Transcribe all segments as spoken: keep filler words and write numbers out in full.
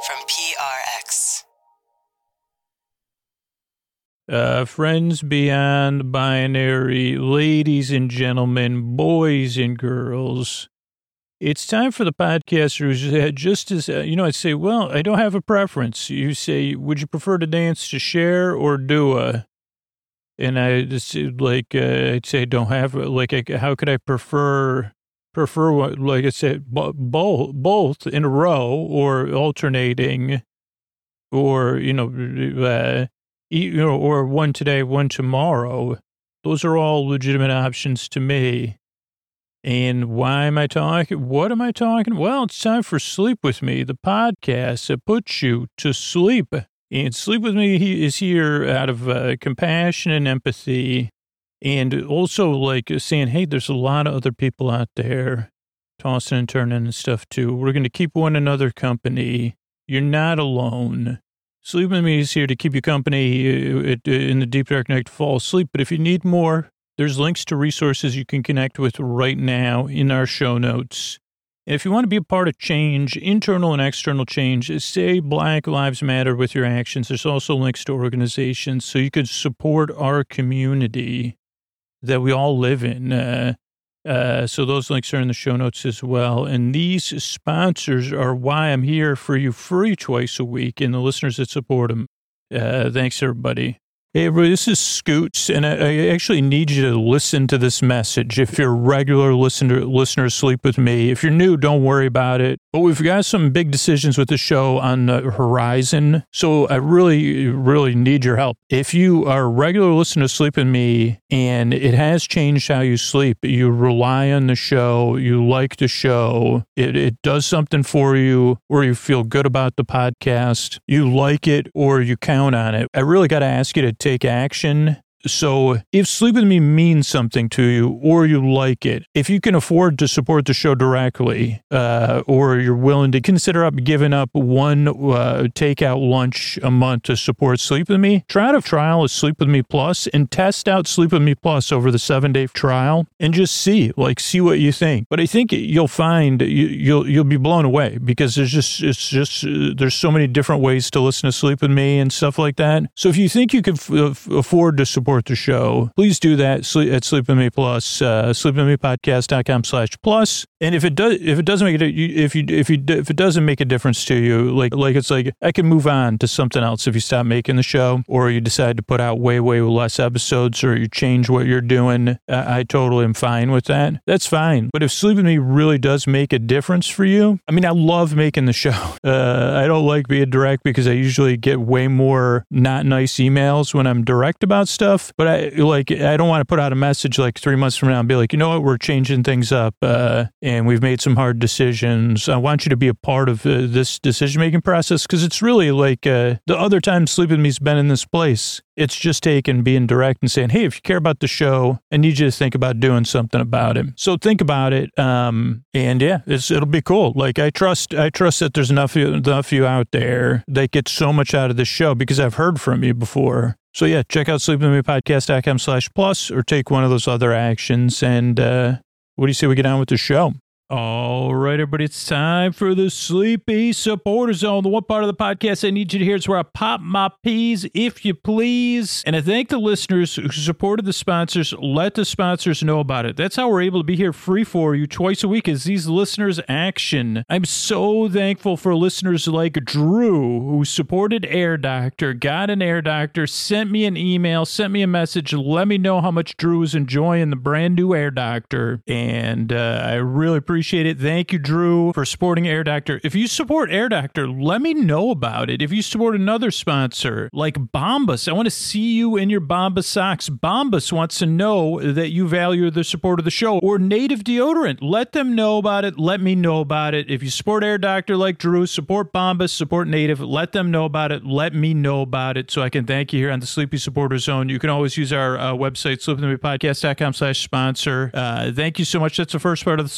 from P R X. Uh, friends beyond binary, ladies and gentlemen, boys and girls, it's time for the podcaster who's had just as, uh, you know, I'd say, well, I don't have a preference. You say, would you prefer to dance to Cher or Dua? And I just, like, uh, I'd say, don't have, like, I, how could I prefer, prefer, what, like I said, both, both in a row or alternating or, you know, uh, you know, or one today, one tomorrow. Those are all legitimate options to me. And why am I talking? What am I talking? Well, it's time for Sleep With Me, the podcast that puts you to sleep. And Sleep With Me he is here out of uh, compassion and empathy. And also like saying, hey, there's a lot of other people out there tossing and turning and stuff too. We're going to keep one another company. You're not alone. Sleep With Me is here to keep you company in the deep dark night to fall asleep. But if you need more, there's links to resources you can connect with right now in our show notes. And if you want to be a part of change, internal and external change, say Black Lives Matter with your actions. There's also links to organizations so you could support our community that we all live in. Uh, uh, so those links are in the show notes as well. And these sponsors are why I'm here for you free twice a week and the listeners that support them. Uh, thanks, everybody. Hey, everybody, this is Scoots, and I, I actually need you to listen to this message. If you're a regular listener, listener, Sleep With Me. If you're new, don't worry about it. But we've got some big decisions with the show on the horizon, so I really, really need your help. If you are a regular listener to Sleep With Me, and it has changed how you sleep, you rely on the show, you like the show, it, it does something for you, or you feel good about the podcast, you like it, or you count on it, I really got to ask you to take action. So if Sleep With Me means something to you or you like it, if you can afford to support the show directly uh, or you're willing to consider up giving up one uh, takeout lunch a month to support Sleep With Me, try out a trial of Sleep With Me Plus and test out Sleep With Me Plus over the seven-day trial and just see, like, see what you think. But I think you'll find you, you'll you'll be blown away because there's just, it's just, uh, there's so many different ways to listen to Sleep With Me and stuff like that. So if you think you can f- afford to support the show, please do that at Sleep With Me Plus, uh, sleep with me podcast dot com slash plus. And if it does, if it doesn't make it, if you, if you, if it doesn't make a difference to you, like, like it's like, I can move on to something else if you stop making the show or you decide to put out way, way less episodes or you change what you're doing. I, I totally am fine with that. That's fine. But if Sleep With Me really does make a difference for you, I mean, I love making the show. Uh, I don't like being direct because I usually get way more not nice emails when I'm direct about stuff. But I like, I don't want to put out a message like three months from now and be like, you know what, we're changing things up uh, and we've made some hard decisions. I want you to be a part of uh, this decision-making process because it's really like uh, the other time Sleep With Me's been in this place. It's just taking being direct and saying, hey, if you care about the show, I need you to think about doing something about it. So think about it. Um, and yeah, it's, it'll be cool. Like I trust, I trust that there's enough, enough of you out there that get so much out of this show because I've heard from you before. So yeah, check out sleep with me podcast dot com slash plus or take one of those other actions. And uh, what do you say we get on with the show? All right, everybody, it's time for the Sleepy Supporter Zone. The one part of the podcast I need you to hear is where I pop my peas, if you please. And I thank the listeners who supported the sponsors. Let the sponsors know about it. That's how we're able to be here free for you twice a week is these listeners' action. I'm so thankful for listeners like Drew, who supported Air Doctor, got an Air Doctor, sent me an email, sent me a message, let me know how much Drew is enjoying the brand new Air Doctor. And uh, I really appreciate Appreciate it. Thank you, Drew, for supporting Air Doctor. If you support Air Doctor, let me know about it. If you support another sponsor like Bombas, I want to see you in your Bombas socks. Bombas wants to know that you value the support of the show. Or Native Deodorant. Let them know about it. Let me know about it. If you support Air Doctor like Drew, support Bombas, support Native. Let them know about it. Let me know about it so I can thank you here on the Sleepy Supporter Zone. You can always use our uh, website, sleep with me podcast dot com slash sponsor. Uh, thank you so much. That's the first part of the Sleepy Supporter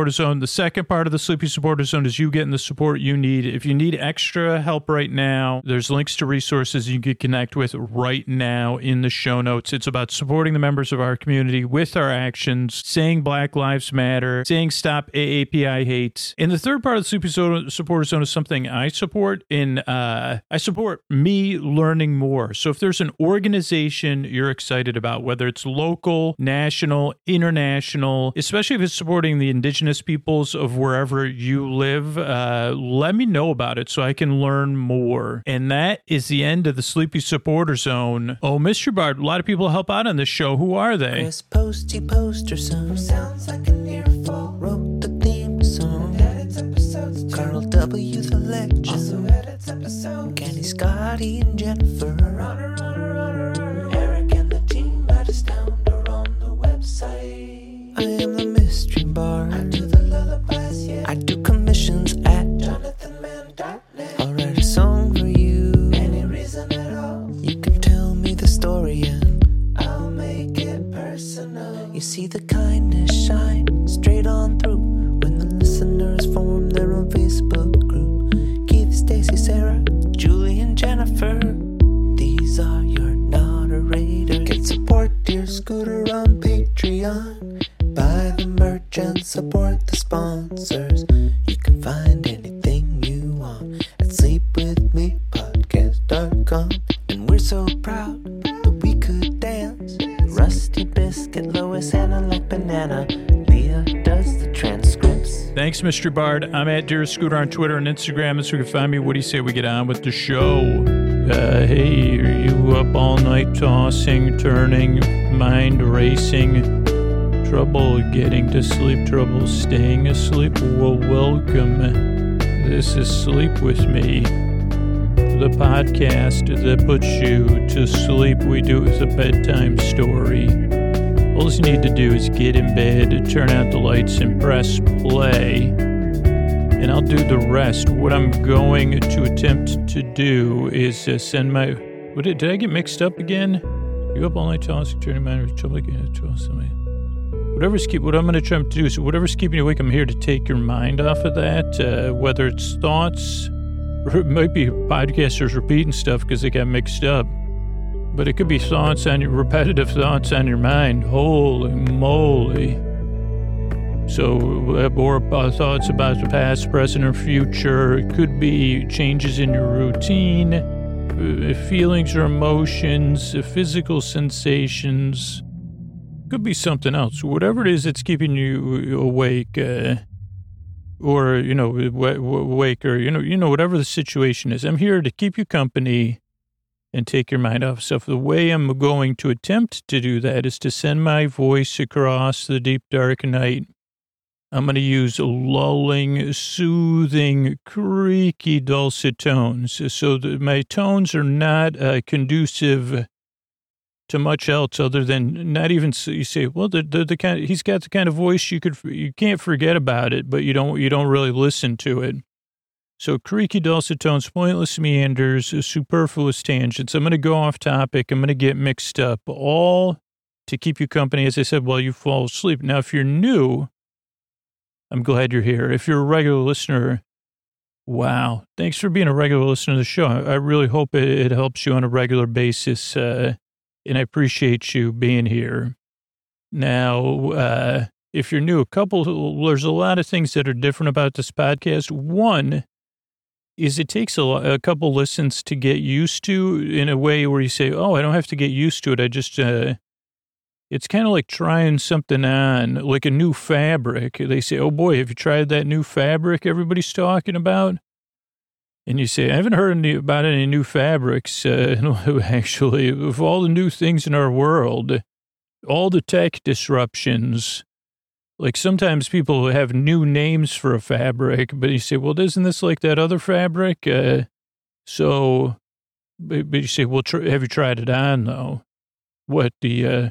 Supporter Zone. The second part of the Sleepy Supporter Zone is you getting the support you need. If you need extra help right now, there's links to resources you can connect with right now in the show notes. It's about supporting the members of our community with our actions, saying Black Lives Matter, saying stop A A P I hate. And the third part of the Sleepy Supporter Zone is something I support in, uh, I support me learning more. So if there's an organization you're excited about, whether it's local, national, international, especially if it's supporting the indigenous peoples of wherever you live, uh, let me know about it so I can learn more. And that is the end of the Sleepy Supporter Zone. Oh, Mister Bard, a lot of people help out on this show. Who are they? Chris Posty Poster Song sounds like an earful. Wrote the theme song. Edits episodes too. Carl W. the Legend also edits episodes. Kenny, Scotty, and Jennifer. Runner, runner, runner. Eric and the team at Astound are on the website. I am the mystery bard. I do the lullabies, yeah. I do commissions at jonathan mann dot net. I'll write a song for you. Any reason at all. You can tell me the story and I'll make it personal. You see the kindness shine straight on through when the listeners form their own Facebook group. Keith, Stacy, Sarah, Julie, and Jennifer. These are your moderators. Get support Dear Scooter on Patreon. Buy the merch and support the sponsors. You can find anything you want at sleep with me podcast dot com. And we're so proud that we could dance. Rusty Biscuit, Lois, Anna like banana. Leah does the transcripts. Thanks, Mister Bard. I'm at Dear Scooter on Twitter and Instagram, and so you can find me. What do you say we get on with the show? Uh, hey, are you up all night tossing, turning, mind racing, trouble getting to sleep, trouble staying asleep? Well, welcome. This is Sleep With Me, the podcast that puts you to sleep. We do it with a bedtime story. All you need to do is get in bed, turn out the lights, and press play. And I'll do the rest. What I'm going to attempt to do is uh, send my... What did, did I get mixed up again? You up all night tossing, turning mind, trouble again, somebody. Whatever's keep, what I'm going to try to do is whatever's keeping you awake, I'm here to take your mind off of that. Uh, whether it's thoughts, or it might be podcasters repeating stuff because they got mixed up. But it could be thoughts on your repetitive thoughts on your mind. Holy moly. So, or uh, thoughts about the past, present, or future. It could be changes in your routine, uh, feelings or emotions, uh, physical sensations. Could be something else. Whatever it is that's keeping you awake, uh, or, you know, w- w- awake, or, you know, you know, whatever the situation is. I'm here to keep you company and take your mind off stuff. The way I'm going to attempt to do that is to send my voice across the deep, dark night. I'm going to use lulling, soothing, creaky, dulcet tones. So that my tones are not uh, conducive to much else other than not even, you say, well, the, the, the kind of, he's got the kind of voice you could, you can't forget about it, but you don't, you don't really listen to it. So creaky, dulcet tones, pointless meanders, superfluous tangents. I'm going to go off topic. I'm going to get mixed up, all to keep you company, as I said, while you fall asleep. Now, if you're new, I'm glad you're here. If you're a regular listener, wow. Thanks for being a regular listener to the show. I really hope it, it helps you on a regular basis, uh, and I appreciate you being here. Now, uh, if you're new, a couple, there's a lot of things that are different about this podcast. One is it takes a, a couple listens to get used to, in a way where you say, oh, I don't have to get used to it. I just, uh, it's kind of like trying something on, like a new fabric. They say, oh boy, have you tried that new fabric everybody's talking about? And you say, I haven't heard any, about any new fabrics, uh, actually, of all the new things in our world, all the tech disruptions. Like sometimes people have new names for a fabric, but you say, well, isn't this like that other fabric? Uh, so, but you say, well, tr- have you tried it on though? What, the uh,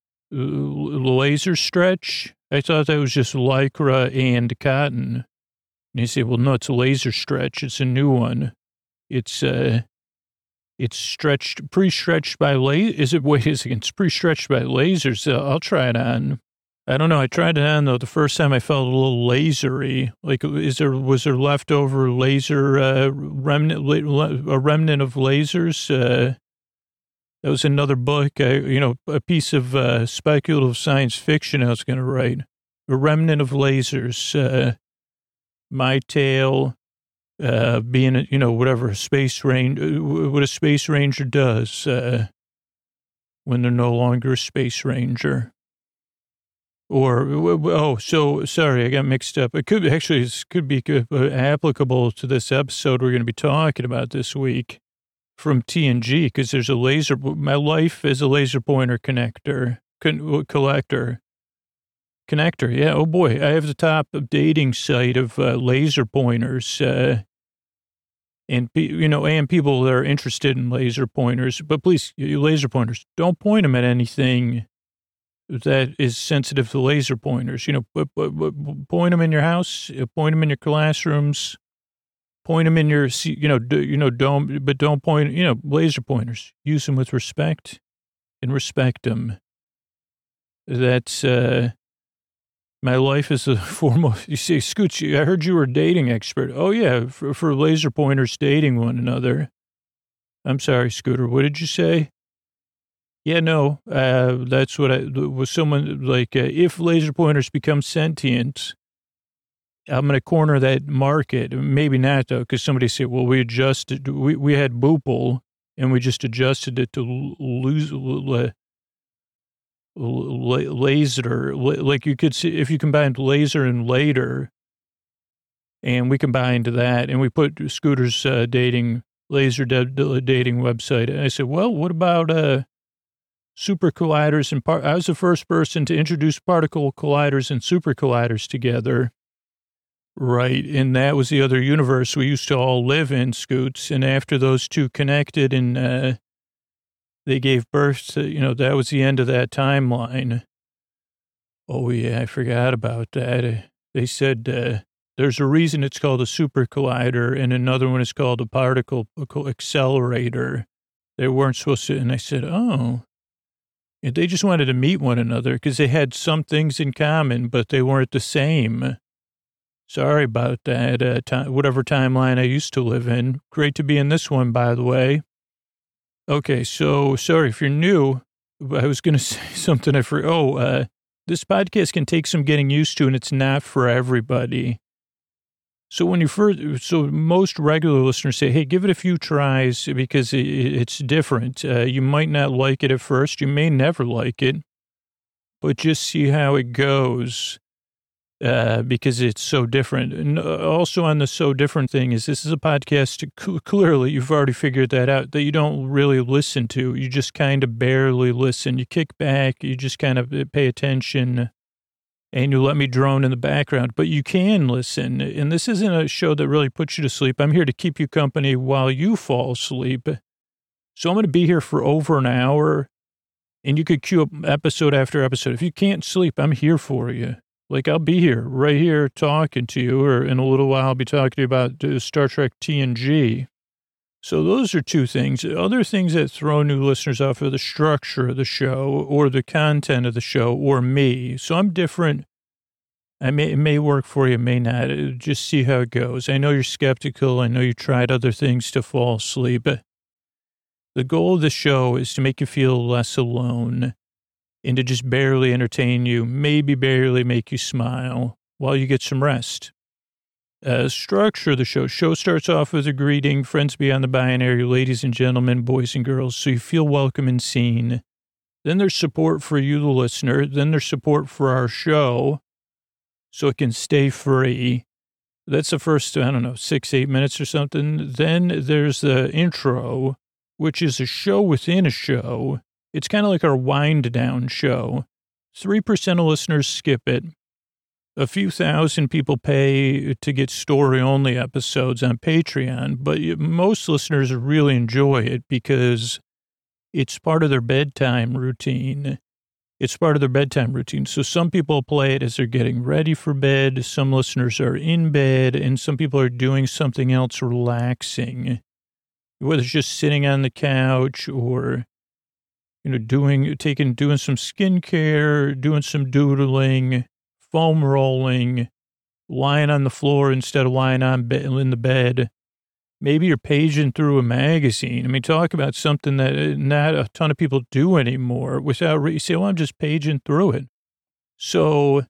laser stretch? I thought that was just Lycra and cotton. And you say, well, no, it's a laser stretch. It's a new one. It's, uh, it's stretched, pre-stretched by laser. Is it, wait a second, it's pre-stretched by lasers. Uh, I'll try it on. I don't know. I tried it on though. The first time I felt a little lasery. Like, is there, was there leftover laser, uh, remnant, a remnant of lasers? Uh, that was another book, I, you know, a piece of, uh, speculative science fiction I was going to write. A remnant of lasers, uh, my tale, uh, being, you know, whatever a space ranger, what a space ranger does, uh, when they're no longer a space ranger. Or, oh, so, sorry, I got mixed up. It could actually, this could be applicable to this episode we're going to be talking about this week from T N G, because there's a laser, my life is a laser pointer connector, con, collector, connector. Yeah, oh boy, I have the top dating site of uh, laser pointers, uh, and, you know, and people that are interested in laser pointers, but please, you laser pointers, don't point them at anything that is sensitive to laser pointers. You know, point them in your house, point them in your classrooms, point them in your, you know, you know, don't, but don't point, you know, laser pointers. Use them with respect and respect them. That's, uh, my life is a foremost, you say, Scooch, I heard you were a dating expert. Oh yeah, for, for laser pointers dating one another. I'm sorry, Scooter, what did you say? Yeah, no, uh, that's what I, was someone like, uh, if laser pointers become sentient, I'm going to corner that market. Maybe not though, because somebody said, well, we adjusted, we, we had Boople and we just adjusted it to lose, uh, laser, like you could see, if you combined laser and later, and we combined that and we put Scooter's, uh, dating, laser de- dating website. And I said, well, what about, uh, super colliders and par- I was the first person to introduce particle colliders and super colliders together. Right. And that was the other universe we used to all live in, Scoots. And after those two connected and, uh, they gave birth to, you know, that was the end of that timeline. Oh yeah, I forgot about that. They said, uh, there's a reason it's called a super collider and another one is called a particle accelerator. They weren't supposed to. And I said, oh, they just wanted to meet one another because they had some things in common, but they weren't the same. Sorry about that, uh, time, whatever timeline I used to live in. Great to be in this one, by the way. Okay, so sorry if you're new. I was going to say something I forgot. Oh, uh, this podcast can take some getting used to, and it's not for everybody. So when you first, so most regular listeners say, hey, give it a few tries because it, it's different. Uh, you might not like it at first. You may never like it, but just see how it goes uh, because it's so different. And also on the so different thing is this is a podcast, clearly you've already figured that out, that you don't really listen to. You just kind of barely listen. You kick back, you just kind of pay attention. And you let me drone in the background, but you can listen. And this isn't a show that really puts you to sleep. I'm here to keep you company while you fall asleep. So I'm going to be here for over an hour, and you could queue up episode after episode. If you can't sleep, I'm here for you. Like, I'll be here, right here, talking to you, or in a little while, I'll be talking to you about uh, Star Trek T N G. So those are two things. Other things that throw new listeners off are the structure of the show or the content of the show or me. So I'm different. I may, it may work for you, it may not. Just see how it goes. I know you're skeptical. I know you tried other things to fall asleep. The goal of the show is to make you feel less alone and to just barely entertain you, maybe barely make you smile while you get some rest. Uh, structure of the show. Show starts off with a greeting, friends beyond the binary, ladies and gentlemen, boys and girls, so you feel welcome and seen. Then there's support for you, the listener. Then there's support for our show, so it can stay free. That's the first, I don't know, six, eight minutes or something. Then there's the intro, which is a show within a show. It's kind of like our wind down show. three percent of listeners skip it. A few thousand people pay to get story-only episodes on Patreon, but most listeners really enjoy it because it's part of their bedtime routine. It's part of their bedtime routine. So some people play it as they're getting ready for bed. Some listeners are in bed, and some people are doing something else relaxing, whether it's just sitting on the couch or you know, doing, taking, doing some skincare, doing some doodling, foam rolling, lying on the floor instead of lying on be- in the bed. Maybe you're paging through a magazine. I mean, talk about something that not a ton of people do anymore without, you say, well, I'm just paging through it. So,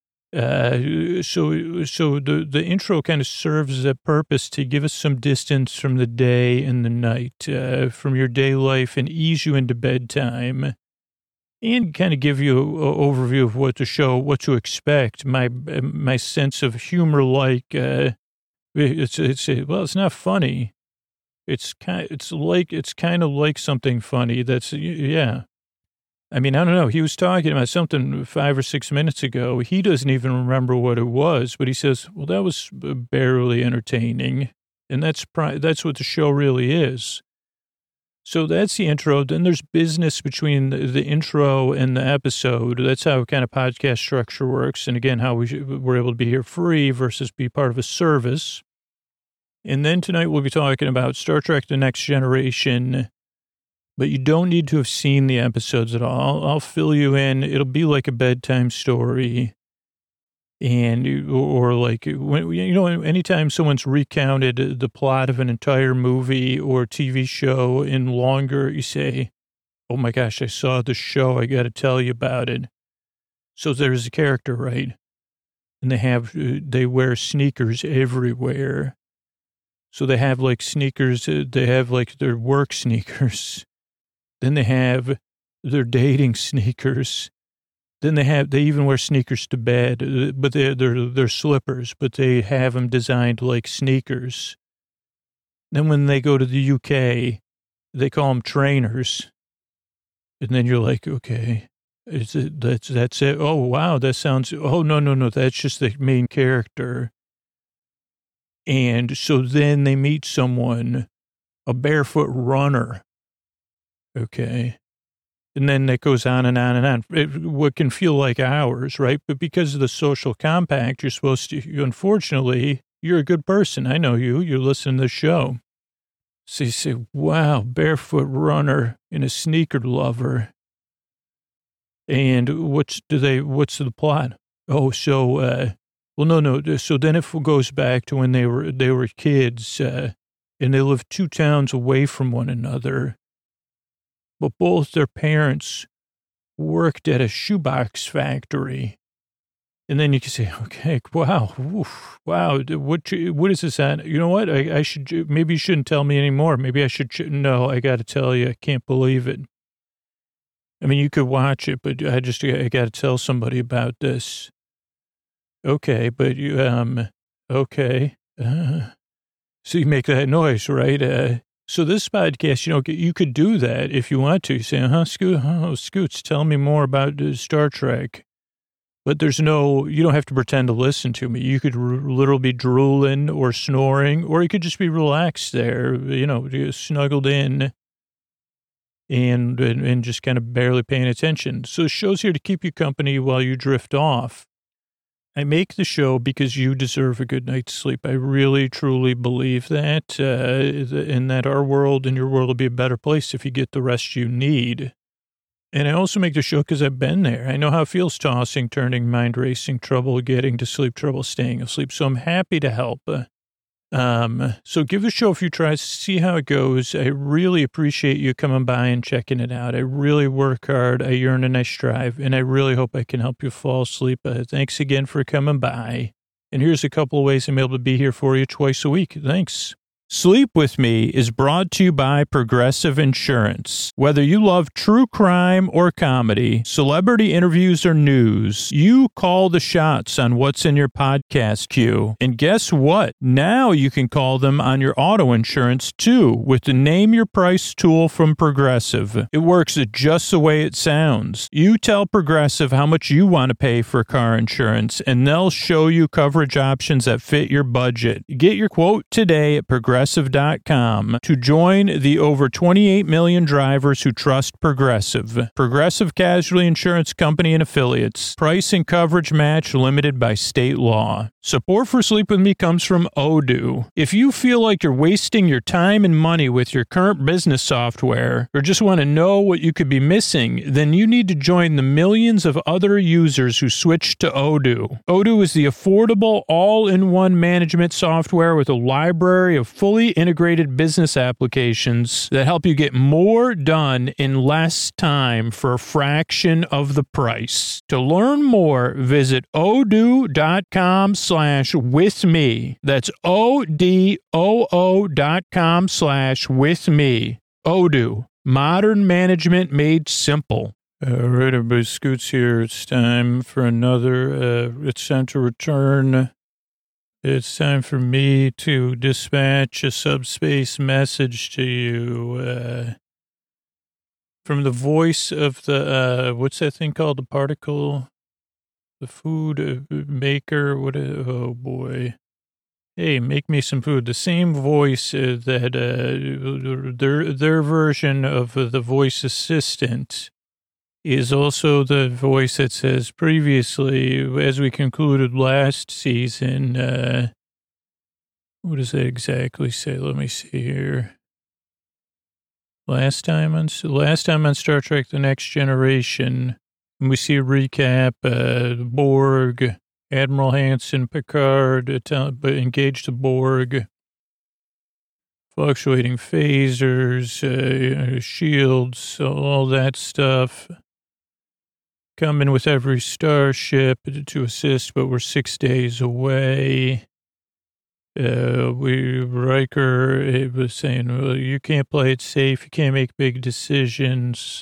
uh, so, so the, the intro kind of serves a purpose to give us some distance from the day and the night, uh, from your day life, and ease you into bedtime, and kind of give you an overview of what the show, what to expect. My, my sense of humor, like, uh, It's, it's, well, it's not funny. It's kind, it's like, it's kind of like something funny. That's, yeah. I mean, I don't know. He was talking about something five or six minutes ago. He doesn't even remember what it was, but he says, well, that was barely entertaining. And that's, that's what the show really is. So that's the intro. Then there's business between the, the intro and the episode. That's how kind of podcast structure works. And again, how we, we're able to be here free versus be part of a service. And then tonight we'll be talking about Star Trek The Next Generation, but you don't need to have seen the episodes at all. I'll, I'll fill you in. It'll be like a bedtime story. And, or like, when, you know, anytime someone's recounted the plot of an entire movie or T V show in longer, you say, oh my gosh, I saw the show. I got to tell you about it. So there's a character, right? And they have, they wear sneakers everywhere. So they have like sneakers, they have like their work sneakers. Then they have their dating sneakers. Then they have, they even wear sneakers to bed, but they're, they're, they're slippers, but they have them designed like sneakers. Then when they go to the U K, they call them trainers. And then you're like, okay, is it, that's, that's it. Oh, wow. That sounds, oh, no, no, no. That's just the main character. And so then they meet someone, a barefoot runner. Okay. And then it goes on and on and on. It, what can feel like hours, right? But because of the social compact, you're supposed to, you, unfortunately, you're a good person. I know you. You listen to the show. So you say, wow, barefoot runner and a sneaker lover. And what's, do they, what's the plot? Oh, so, uh, well, no, no. So then it goes back to when they were, they were kids, uh, and they lived two towns away from one another. But both their parents worked at a shoebox factory. And then you can say, okay, wow, oof, wow, what, what is this at? You know what? I, I should, maybe you shouldn't tell me anymore. Maybe I should, no, I got to tell you, I can't believe it. I mean, you could watch it, but I just, I got to tell somebody about this. Okay, but you, um, okay. Uh, so you make that noise, right? Uh, so this podcast, you know, you could do that if you want to. You say, huh, Scoot, oh, Scoots, tell me more about uh, Star Trek. But there's no, you don't have to pretend to listen to me. You could r- literally be drooling or snoring, or you could just be relaxed there, you know, snuggled in and, and, and just kind of barely paying attention. So the show's here to keep you company while you drift off. I make the show because you deserve a good night's sleep. I really, truly believe that, uh, and that our world and your world will be a better place if you get the rest you need. And I also make the show because I've been there. I know how it feels, tossing, turning, mind racing, trouble getting to sleep, trouble staying asleep. So I'm happy to help. Um, so give the show a few tries, see how it goes. I really appreciate you coming by and checking it out. I really work hard. I yearn and I strive, and I really hope I can help you fall asleep. Uh, thanks again for coming by. And here's a couple of ways I'm able to be here for you twice a week. Thanks. Sleep With Me is brought to you by Progressive Insurance. Whether you love true crime or comedy, celebrity interviews or news, you call the shots on what's in your podcast queue. And guess what? Now you can call them on your auto insurance too with the Name Your Price tool from Progressive. It works just the way it sounds. You tell Progressive how much you want to pay for car insurance, and they'll show you coverage options that fit your budget. Get your quote today at Progressive. progressive dot com to join the over twenty-eight million drivers who trust Progressive. Progressive Casualty Insurance Company and Affiliates. Price and coverage match limited by state law. Support for Sleep With Me comes from Odoo. If you feel like you're wasting your time and money with your current business software, or just want to know what you could be missing, then you need to join the millions of other users who switched to Odoo. Odoo is the affordable, all-in-one management software with a library of fully integrated business applications that help you get more done in less time for a fraction of the price. To learn more, visit odoo.com slash with me. That's O-D-O-O dot com slash with me. Odoo. Modern management made simple. All right, everybody, Scoots here. It's time for another, uh, it's time to return. It's time for me to dispatch a subspace message to you, uh, from the voice of the, uh, what's that thing called? The particle, the food maker. What, a, oh boy. Hey, make me some food. The same voice uh, that, uh, their, their version of uh, the voice assistant is also the voice that says previously, as we concluded last season, uh, what does that exactly say? Let me see here. Last time on, last time on Star Trek The Next Generation, we see a recap, uh, Borg, Admiral Hansen, Picard, uh, engaged the Borg, fluctuating phasers, uh, shields, all that stuff. Coming with every starship to assist, but we're six days away. Uh, we, Riker it was saying, well, you can't play it safe. You can't make big decisions.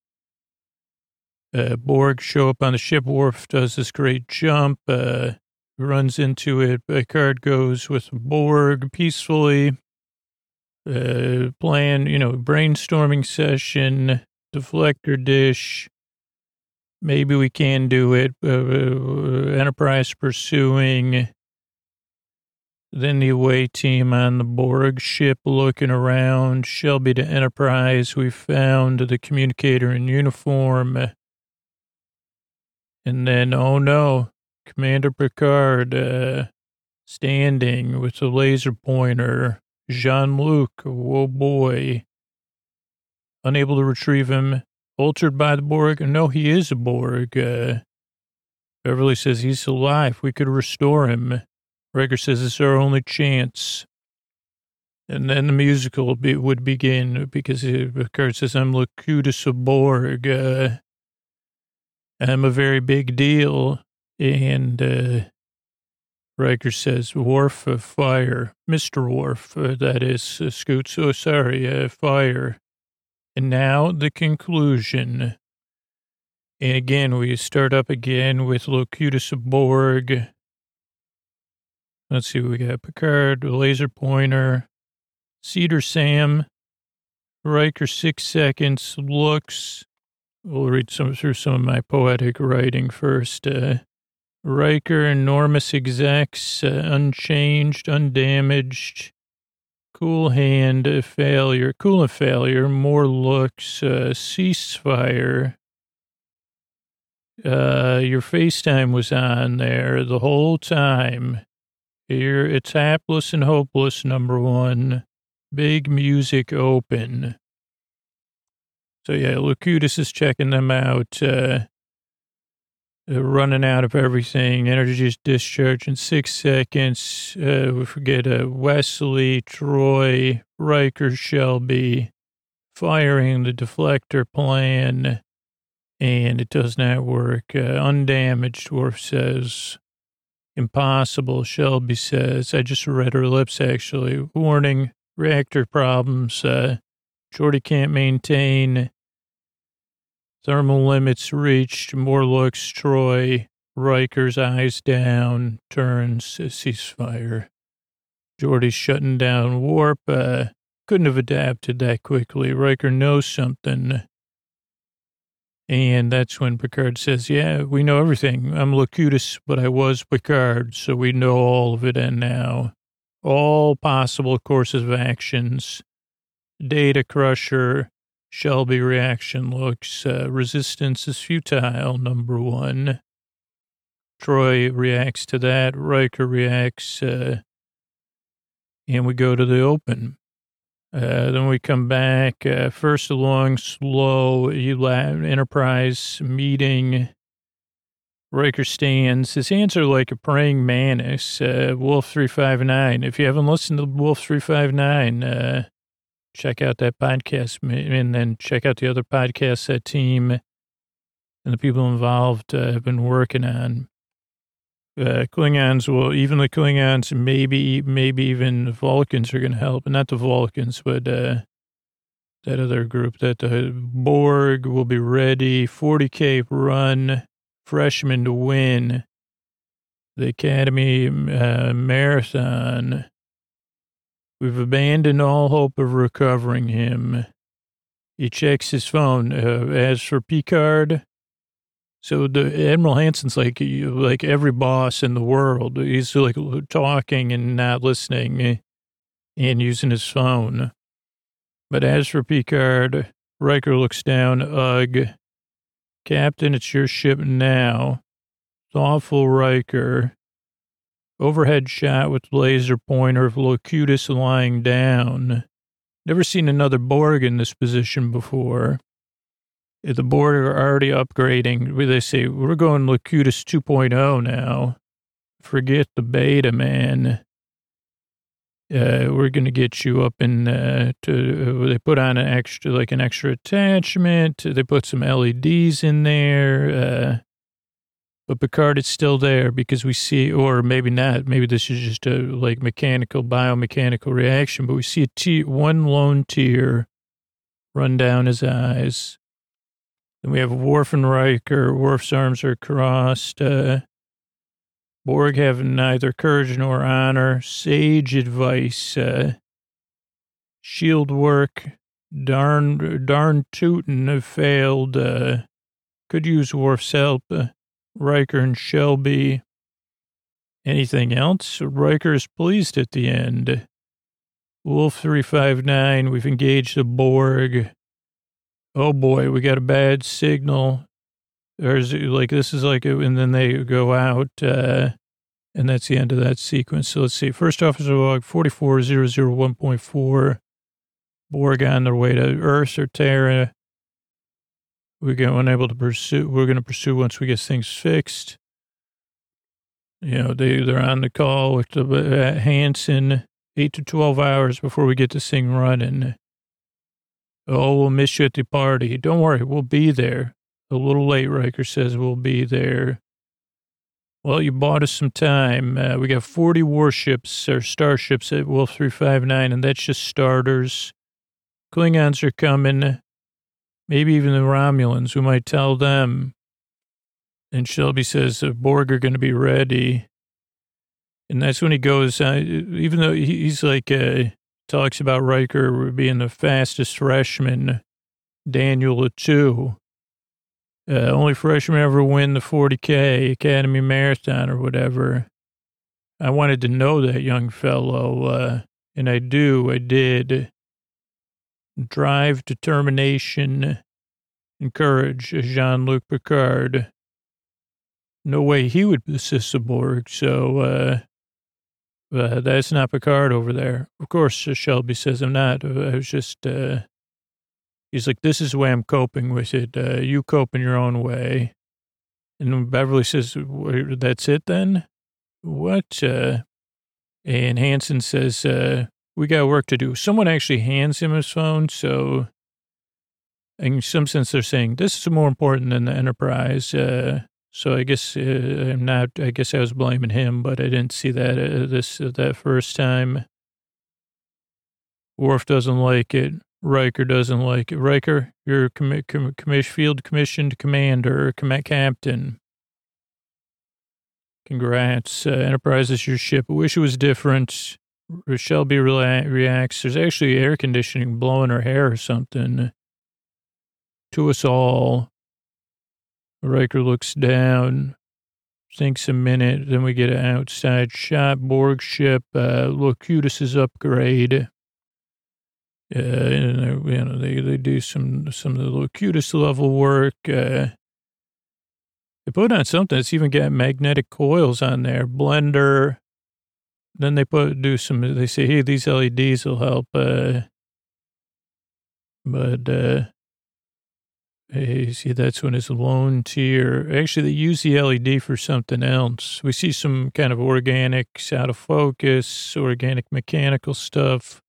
Uh, Borg show up on the ship. Worf does this great jump, uh, runs into it. Picard goes with Borg peacefully. Uh, plan, you know, brainstorming session, deflector dish. Maybe we can do it. Uh, Enterprise pursuing. Then the away team on the Borg ship looking around. Shelby to Enterprise. We found the communicator in uniform. And then, oh no, Commander Picard uh, standing with the laser pointer. Jean-Luc, oh boy. Unable to retrieve him. Altered by the Borg? No, he is a Borg. Uh, Beverly says he's alive. We could restore him. Riker says it's our only chance. And then the musical would, be, would begin because Picard says, I'm Locutus of Borg. Uh, I'm a very big deal. And uh, Riker says, Worf, uh, fire. Mister Worf, uh, that is, uh, Scoot. So sorry, uh, fire. And now the conclusion. And again, we start up again with Locutus of Borg. Let's see, we got Picard, laser pointer, Cedar Sam, Riker, six seconds, looks. We'll read some through some of my poetic writing first. Uh, Riker, enormous execs, uh, unchanged, undamaged. Cool hand, uh, failure. Cool and failure. More looks. Uh, ceasefire. Uh, your FaceTime was on there the whole time. Here, it's hapless and hopeless, number one. Big music open. So, yeah, Locutus is checking them out. Uh, running out of everything. Energy discharge in six seconds. Uh, we forget uh, Wesley, Troy, Riker, Shelby, firing the deflector plan, and it does not work. Uh, undamaged, Worf says. Impossible, Shelby says. I just read her lips, actually. Warning, reactor problems. Uh, Geordi can't maintain. Thermal limits reached. More looks. Troy. Riker's eyes down. Turns. Ceasefire. Geordi's shutting down warp. Uh, couldn't have adapted that quickly. Riker knows something. And that's when Picard says, yeah, we know everything. I'm Locutus, but I was Picard, so we know all of it and now. all possible courses of actions. Data crusher. Shelby reaction looks. Uh, resistance is futile, number one. Troy reacts to that. Riker reacts. Uh, and we go to the open. Uh, then we come back. Uh, first, a long, slow Enterprise meeting. Riker stands. His hands are like a praying mantis. Uh, Wolf three five nine. If you haven't listened to Wolf three five nine, uh, check out that podcast, and then check out the other podcasts that team and the people involved uh, have been working on. Uh, Klingons, well, even the Klingons, maybe, maybe even the Vulcans are going to help. Not the Vulcans, but uh, that other group. That the Borg will be ready. forty K run, freshman to win. The Academy uh, Marathon. We've abandoned all hope of recovering him. He checks his phone. Uh, as for Picard, so the Admiral Hanson's like like every boss in the world. He's like talking and not listening and using his phone. But as for Picard, Riker looks down. Ugh. Captain, it's your ship now. Thoughtful Riker. Overhead shot with laser pointer of Locutus lying down. Never seen another Borg in this position before. The Borg are already upgrading. They say, we're going Locutus two point oh now. Forget the beta, man. Uh, we're going to get you up in, uh, to, uh, they put on an extra, like an extra attachment. They put some L E Ds in there. Uh, but Picard is still there because we see, or maybe not, maybe this is just a like mechanical, biomechanical reaction, but we see a te- one lone tear run down his eyes. Then we have Worf and Riker. Worf's arms are crossed. Uh, Borg have neither courage nor honor. Sage advice. Uh, shield work. Darn, darn tootin' have failed. Uh, could use Worf's help. Uh, Riker and Shelby. Anything else? Riker is pleased at the end. Wolf three five nine. We've engaged the Borg. Oh boy, we got a bad signal. There's like, this is like, a, and then they go out, uh, and that's the end of that sequence. So let's see. First officer log forty-four thousand one point four. Borg on their way to Earth or Terra. We get unable to pursue. We're going to pursue once we get things fixed. You know, they, they're on the call with the, uh, Hanson, eight to twelve hours before we get this thing running. Oh, we'll miss you at the party. Don't worry, we'll be there. A little late, Riker says we'll be there. Well, you bought us some time. Uh, we got forty warships or starships at Wolf three five nine, and that's just starters. Klingons are coming. Maybe even the Romulans. We might tell them. And Shelby says the Borg are going to be ready. And that's when he goes, uh, even though he's like, uh, talks about Riker being the fastest freshman, Daniel a two. Uh, only freshman ever win the forty K Academy Marathon or whatever. I wanted to know that young fellow, uh, and I do, I did. Drive, determination, and courage, Jean-Luc Picard. No way he would assist the Borg, so uh, uh, that's not Picard over there. Of course, Shelby says I'm not. I was just, uh, he's like, this is the way I'm coping with it. Uh, you cope in your own way. And Beverly says, that's it then? What? Uh, and Hanson says, uh, we got work to do. Someone actually hands him his phone, so in some sense they're saying, this is more important than the Enterprise. Uh, so I guess uh, I'm not, I guess I was blaming him, but I didn't see that uh, this uh, that first time. Worf doesn't like it. Riker doesn't like it. Riker, you're a commi- com- commis- field commissioned commander, com- captain. Congrats. Uh, Enterprise is your ship. I wish it was different. Shelby rela- reacts. There's actually air conditioning blowing her hair or something. To us all. Riker looks down. Thinks a minute. Then we get an outside shot. Borg ship. Uh, Locutus's upgrade. Uh, and, you know, they, they do some, some of the Locutus level work. Uh, they put on something. It's even got magnetic coils on there. Blender. Then they put, do some, they say, hey, these L E Ds will help. Uh, but, uh, hey, see, that's when it's lone tier. Actually, they use the L E D for something else. We see some kind of organics out of focus, organic mechanical stuff.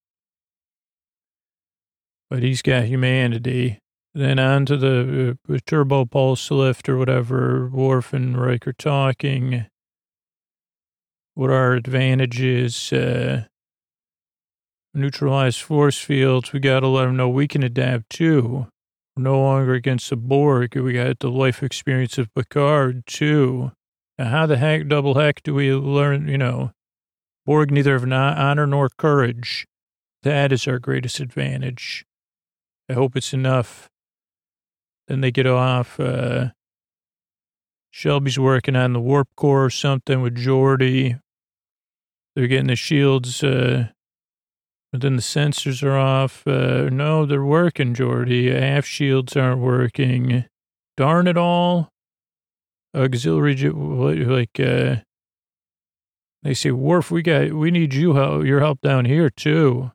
But he's got humanity. Then on to the uh, turbo pulse lift or whatever. Worf and Riker talking. What are our advantages? Uh, neutralize force fields. We got to let them know we can adapt too. We're no longer against the Borg. We got the life experience of Picard too. Now, how the heck, double heck, do we learn, you know, Borg neither have honor nor courage. That is our greatest advantage. I hope it's enough. Then they get off. Uh, Shelby's working on the warp core or something with Geordi. They're getting the shields, uh, but then the sensors are off. Uh, no, they're working, Geordi. Aft shields aren't working. Darn it all. Auxiliary, like, uh, they say, Worf, we got, we need you help, your help down here too.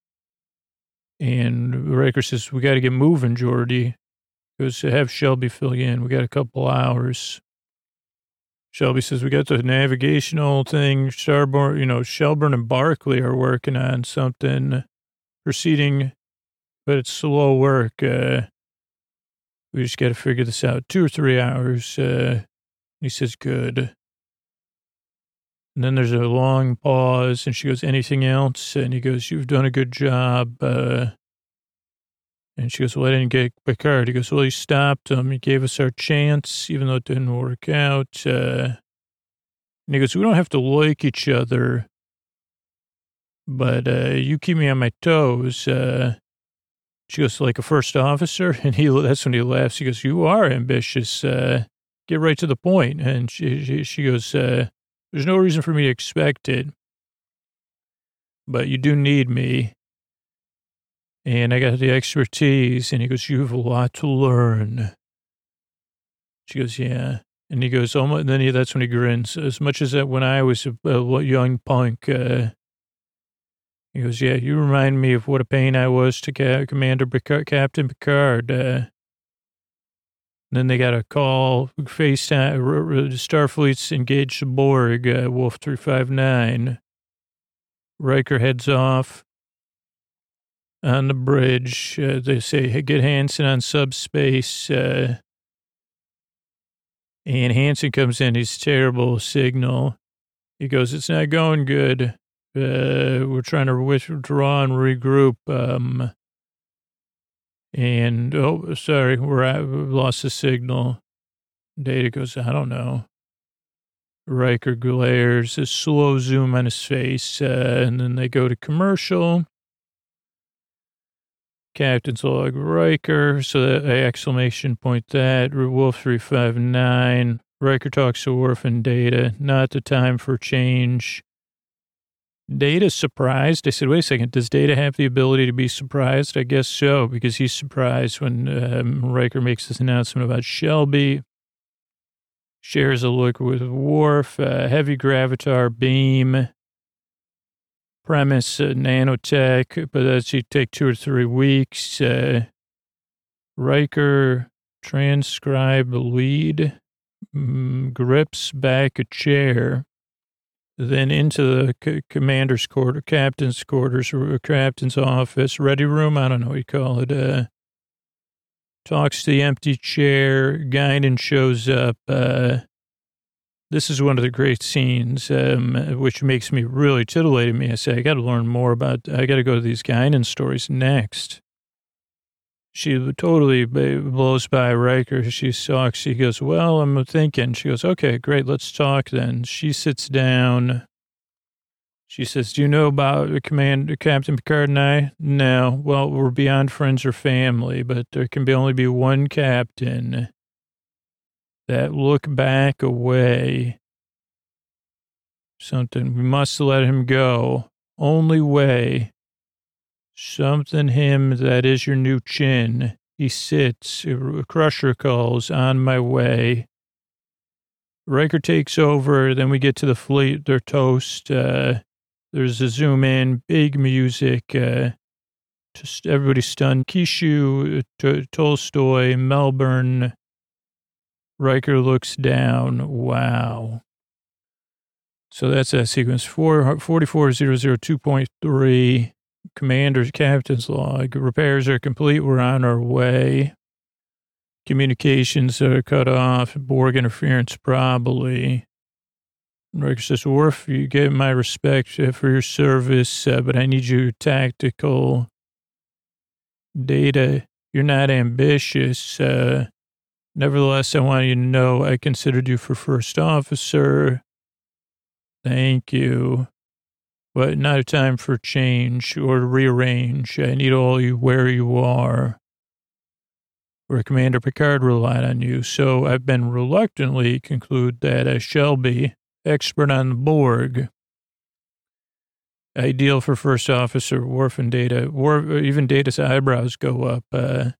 And Riker says, we got to get moving, Geordi. Goes to have Shelby fill you in. We got a couple hours. Shelby says, we got the navigational thing. Starborn, you know, Shelburne and Barclay are working on something, proceeding, but it's slow work. Uh, we just got to figure this out. Two or three hours. Uh, he says, good. And then there's a long pause, and she goes, anything else? And he goes, you've done a good job. Uh, and she goes, well, I didn't get Picard. He goes, well, he stopped him. He gave us our chance, even though it didn't work out. Uh, and he goes, we don't have to like each other, but uh, you keep me on my toes. Uh, she goes, like a first officer? And he that's when he laughs. He goes, you are ambitious. Uh, get right to the point. And she, she, she goes, uh, there's no reason for me to expect it, but you do need me. And I got the expertise. And he goes, you have a lot to learn. She goes, yeah. And he goes, oh, and then he, that's when he grins. As much as that when I was a, a young punk, uh, he goes, yeah, you remind me of what a pain I was to ca- Commander Picard, Captain Picard. Uh, then they got a call, FaceTime, Starfleet's engaged the Borg, uh, Wolf three five nine. Riker heads off on the bridge. Uh, they say, hey, get Hansen on subspace. Uh, and Hansen comes in, his terrible signal. He goes, it's not going good. Uh, we're trying to withdraw and regroup. Um, And, oh, sorry, we're at, we lost the signal. Data goes, I don't know. Riker glares, a slow zoom on his face, uh, and then they go to commercial. Captain's log, Riker, so that exclamation point that, Wolf three five nine. Riker talks to Worf and Data, not the time for change. Data's surprised. I said, wait a second, does Data have the ability to be surprised? I guess so, because he's surprised when um, Riker makes this announcement about Shelby. Shares a look with Worf, uh, heavy gravitar beam, premise, uh, nanotech, but that's you take two or three weeks. Uh, Riker, transcribe lead, mm, grips back a chair. Then into the c- commander's quarter, captain's quarters, or captain's office, ready room, I don't know what you call it. Uh, talks to the empty chair. Guinan shows up. Uh, this is one of the great scenes, um, which makes me really titillated me. I say, I got to learn more about, I got to go to these Guinan stories next. She totally blows by Riker. She talks. She goes, well, I'm thinking. She goes, okay, great. Let's talk then. She sits down. She says, do you know about Commander Captain Picard and I? No. Well, we're beyond friends or family, but there can be only be one captain. That look back away. Something, we must let him go. Only way. Something him that is your new chin. He sits, Crusher calls, on my way. Riker takes over, then we get to the fleet, their toast. Uh, there's a zoom in, big music. Uh, just everybody stunned. Kishu, T- Tolstoy, Melbourne. Riker looks down. Wow. So that's that sequence. four forty-four thousand two point three. Commander's captain's log. Repairs are complete. We're on our way. Communications are cut off. Borg interference, probably. Riker says, Worf, you get my respect for your service, uh, but I need you tactical. Data, you're not ambitious. Uh, nevertheless, I want you to know I considered you for first officer. Thank you. But not a time for change or to rearrange. I need all you where you are. Where Commander Picard relied on you. So I've been reluctantly conclude that I shall be expert on the Borg. Ideal for first officer, Worf and Data. Worf, even Data's eyebrows go up. Uh,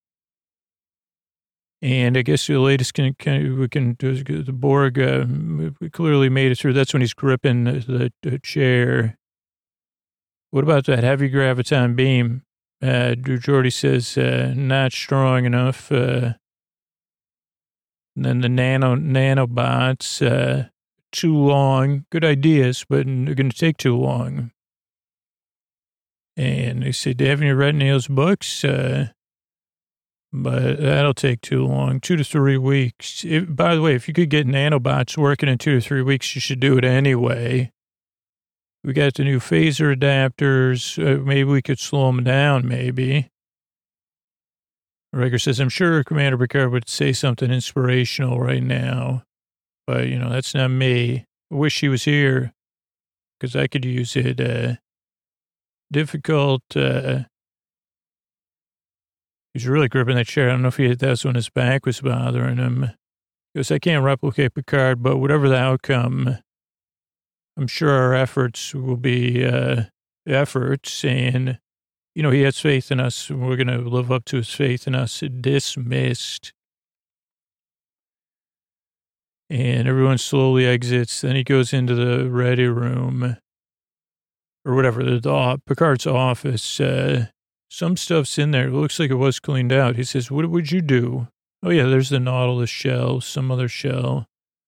and I guess the latest can, can we can do the Borg uh, clearly made it through. That's when he's gripping the, the chair. What about that heavy graviton beam? Uh, Geordi says, uh, not strong enough. Uh, and then the nano nanobots, uh, too long. Good ideas, but they're going to take too long. And they said, do you have any Red Nails books? Uh, but that'll take too long. Two to three weeks. It, by the way, if you could get nanobots working in two to three weeks, you should do it anyway. We got the new phaser adapters. Uh, maybe we could slow them down, maybe. Riker says, I'm sure Commander Picard would say something inspirational right now. But, you know, that's not me. I wish he was here because I could use it. Uh, difficult. Uh, he's really gripping that chair. I don't know if he, that's when his back was bothering him. Because I can't replicate Picard, but whatever the outcome, I'm sure our efforts will be uh, efforts, and, you know, he has faith in us, and we're going to live up to his faith in us. Dismissed. And everyone slowly exits. Then he goes into the ready room, or whatever, the, the Picard's office. Uh, some stuff's in there. It looks like it was cleaned out. He says, what would you do? Oh, yeah, there's the Nautilus shell, some other shell.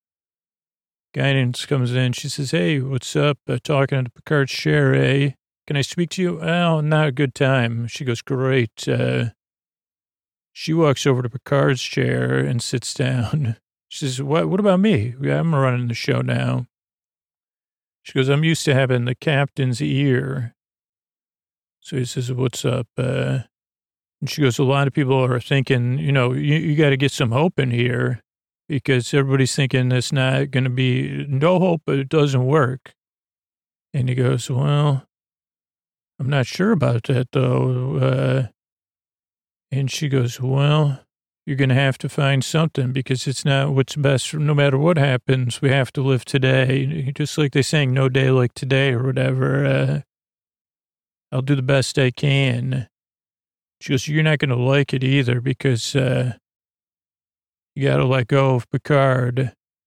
Guidance comes in. She says, hey, what's up? Uh, talking to Picard's chair, eh? Can I speak to you? Oh, not a good time. She goes, great. Uh, she walks over to Picard's chair and sits down. She says, what, what about me? I'm running the show now. She goes, I'm used to having the captain's ear. So he says, what's up? Uh, and she goes, a lot of people are thinking, you know, you, you got to get some hope in here. Because everybody's thinking it's not going to be no hope, but it doesn't work. And he goes, well, I'm not sure about that, though. Uh, and she goes, well, you're going to have to find something because it's not what's best. No matter what happens, we have to live today. Just like they sang No Day Like Today or whatever. Uh, I'll do the best I can. She goes, you're not going to like it either because... Uh, You got to let go of Picard.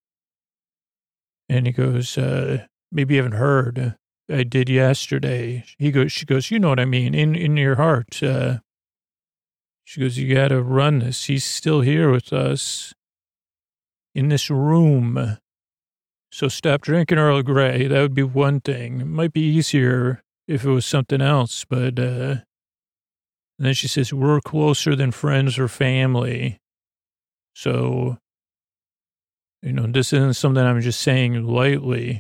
And he goes, uh, maybe you haven't heard. I did yesterday. He goes, she goes, you know what I mean? In, in your heart. Uh, she goes, you got to run this. He's still here with us in this room. So stop drinking Earl Grey. That would be one thing. It might be easier if it was something else. But uh, and then she says, we're closer than friends or family. So, you know, this isn't something I'm just saying lightly.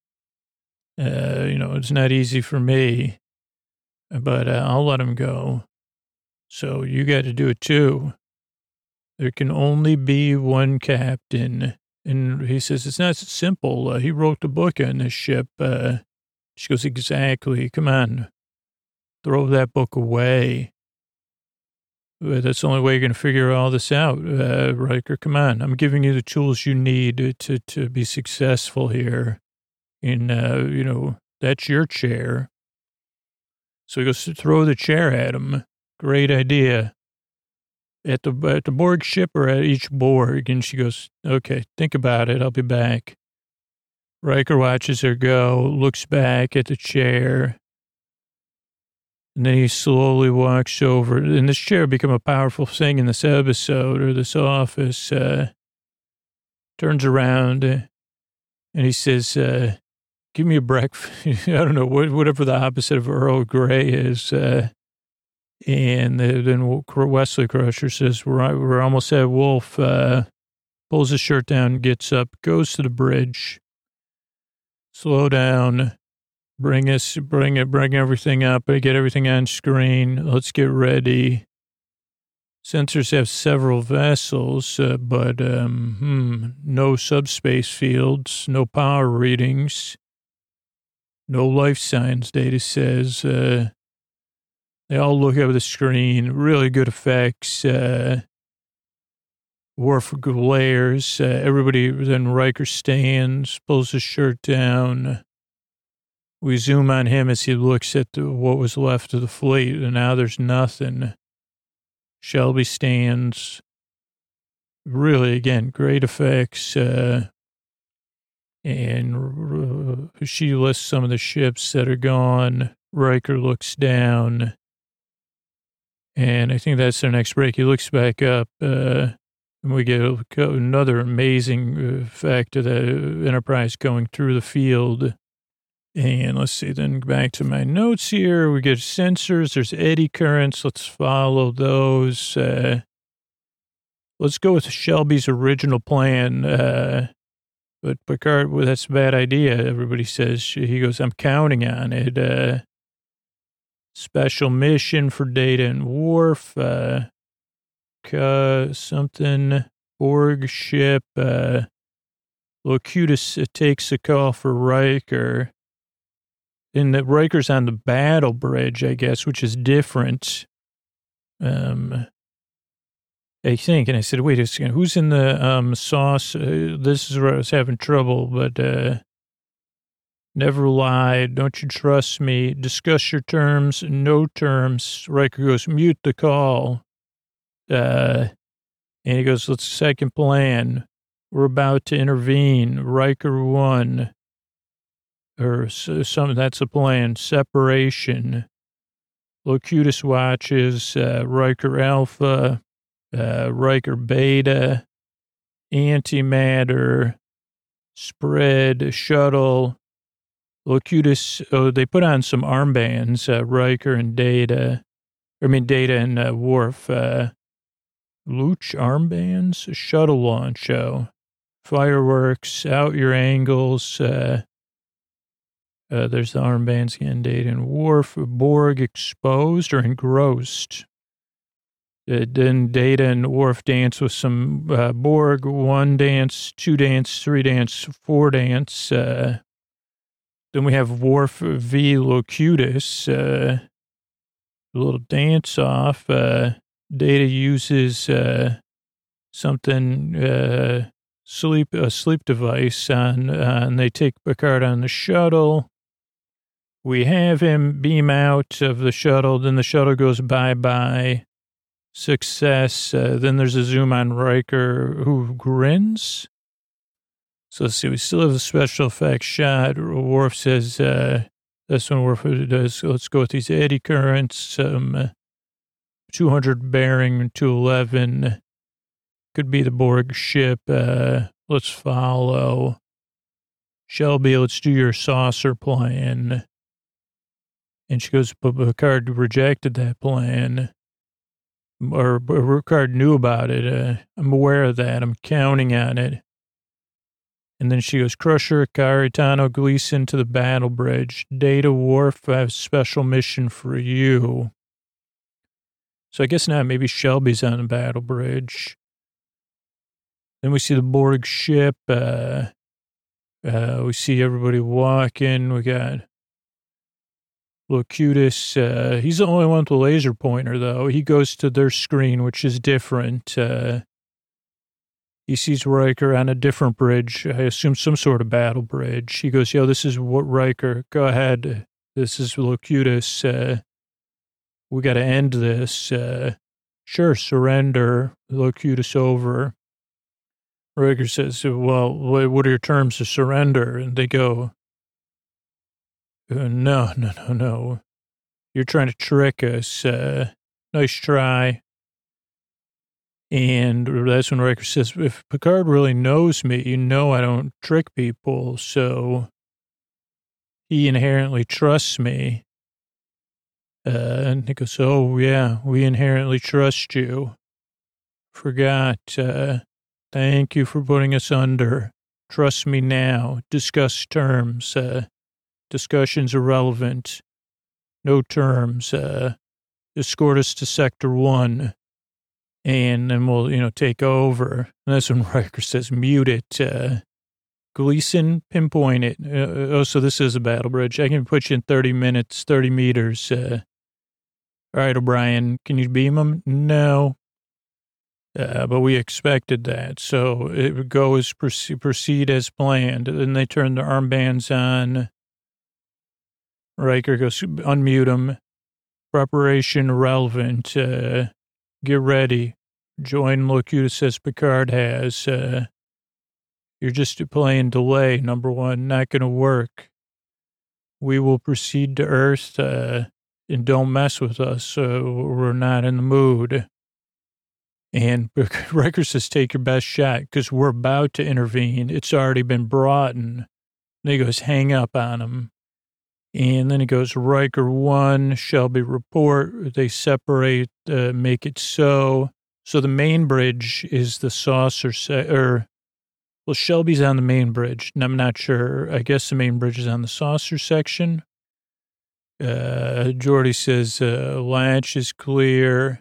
Uh, you know, it's not easy for me, but uh, I'll let him go. So you got to do it too. There can only be one captain. And he says, it's not simple. Uh, he wrote the book on this ship. Uh, she goes, exactly. Come on. Throw that book away. Uh, That's the only way you're going to figure all this out, uh, Riker. Come on. I'm giving you the tools you need to, to be successful here. And, uh, you know, that's your chair. So he goes to throw the chair at him. Great idea. At the, at the Borg ship or at each Borg? And she goes, okay, think about it. I'll be back. Riker watches her go, looks back at the chair. And then he slowly walks over. And this chair become a powerful thing in this episode or this office. Uh, turns around uh, and he says, uh, give me a breakfast. I don't know, whatever the opposite of Earl Grey is. Uh, and then Wesley Crusher says, we're, we're almost at Wolf. Uh, pulls his shirt down, gets up, goes to the bridge. Slow down. Bring us, bring it, bring everything up. Get everything on screen. Let's get ready. Sensors have several vessels, uh, but um, hmm, no subspace fields, no power readings, no life signs, data says. Uh, they all look up at the screen. Really good effects. Uh, Worf glares. Uh, everybody, then Riker stands, pulls his shirt down. We zoom on him as he looks at the, what was left of the fleet, and now there's nothing. Shelby stands. Really, again, great effects. Uh, and uh, she lists some of the ships that are gone. Riker looks down. And I think that's their next break. He looks back up, uh, and we get another amazing effect of the Enterprise going through the field. And let's see, then back to my notes here. We get sensors. There's eddy currents. Let's follow those. Uh, let's go with Shelby's original plan. Uh, but Picard, well, that's a bad idea, everybody says. He goes, I'm counting on it. Uh, special mission for Data and Worf. Uh, something, Borg ship. Uh, Locutus takes a call for Riker. And the Riker's on the battle bridge, I guess, which is different. Um, I think. And I said, wait a second, who's in the um, sauce? Uh, this is where I was having trouble, but uh, never lie. Don't you trust me? Discuss your terms. No terms. Riker goes, mute the call. Uh, and he goes, let's second plan. We're about to intervene. Riker one. Or some, that's a plan. Separation. Locutus watches, uh, Riker Alpha, uh, Riker Beta, antimatter, spread, shuttle. Locutus, oh, they put on some armbands, uh, Riker and Data. I mean, Data and uh, Worf. Uh, Luch armbands? Shuttle launch show. Fireworks, out your angles, uh, Uh, there's the armbands again, Data and Worf. Borg exposed or engrossed. Uh, then Data and Worf dance with some uh, Borg. One dance, two dance, three dance, four dance. Uh, then we have Worf v. Locutus. Uh, a little dance off. Uh, Data uses uh, something, uh, sleep a sleep device on, uh, and they take Picard on the shuttle. We have him beam out of the shuttle. Then the shuttle goes bye-bye. Success. Uh, then there's a zoom on Riker, who grins. So let's see. We still have a special effects shot. Worf says, uh, that's when Worf does, let's go with these eddy currents. Um, two hundred bearing, two eleven. Could be the Borg ship. Uh, let's follow. Shelby, let's do your saucer plan. And she goes, but Picard rejected that plan. Or, or Picard knew about it. Uh, I'm aware of that. I'm counting on it. And then she goes, Crusher, Akari, Tano, Gleason to the battle bridge. Data, Worf, I have a special mission for you. So I guess now maybe Shelby's on the battle bridge. Then we see the Borg ship. Uh, uh, we see everybody walking. We got Locutus, uh, he's the only one with the laser pointer, though. He goes to their screen, which is different. Uh, he sees Riker on a different bridge. I assume some sort of battle bridge. He goes, yo, this is what Riker. Go ahead. This is Locutus. Uh, we got to end this. Uh, sure, surrender. Locutus over. Riker says, well, what are your terms of surrender? And they go, uh, no, no, no, no. You're trying to trick us. Uh, nice try. And that's when Riker says, if Picard really knows me, you know I don't trick people, so he inherently trusts me. Uh, and he goes, oh, yeah, we inherently trust you. Forgot. Uh, thank you for putting us under. Trust me now. Discuss terms. Uh, discussions irrelevant. No terms. Uh, escort us to Sector one. And then we'll, you know, take over. And that's when Riker says, mute it. Uh, Gleason, pinpoint it. Uh, oh, so this is a battle bridge. I can put you in thirty minutes, thirty meters. Uh, all right, O'Brien, can you beam him? No. Uh, but we expected that. So it would go as proceed, proceed as planned. Then they turn their armbands on. Riker goes, unmute him. Preparation relevant. Uh, Get ready. Join Locutus as Picard has. Uh, you're just playing delay. Number one, not going to work. We will proceed to Earth, uh, and don't mess with us. So we're not in the mood. And Riker says, take your best shot because we're about to intervene. It's already been brought in. And he goes, hang up on him. And then he goes, Riker one, Shelby report. They separate, uh, make it so. So the main bridge is the saucer, se- or, well, Shelby's on the main bridge, and I'm not sure. I guess the main bridge is on the saucer section. Uh, Geordi says, uh, latch is clear.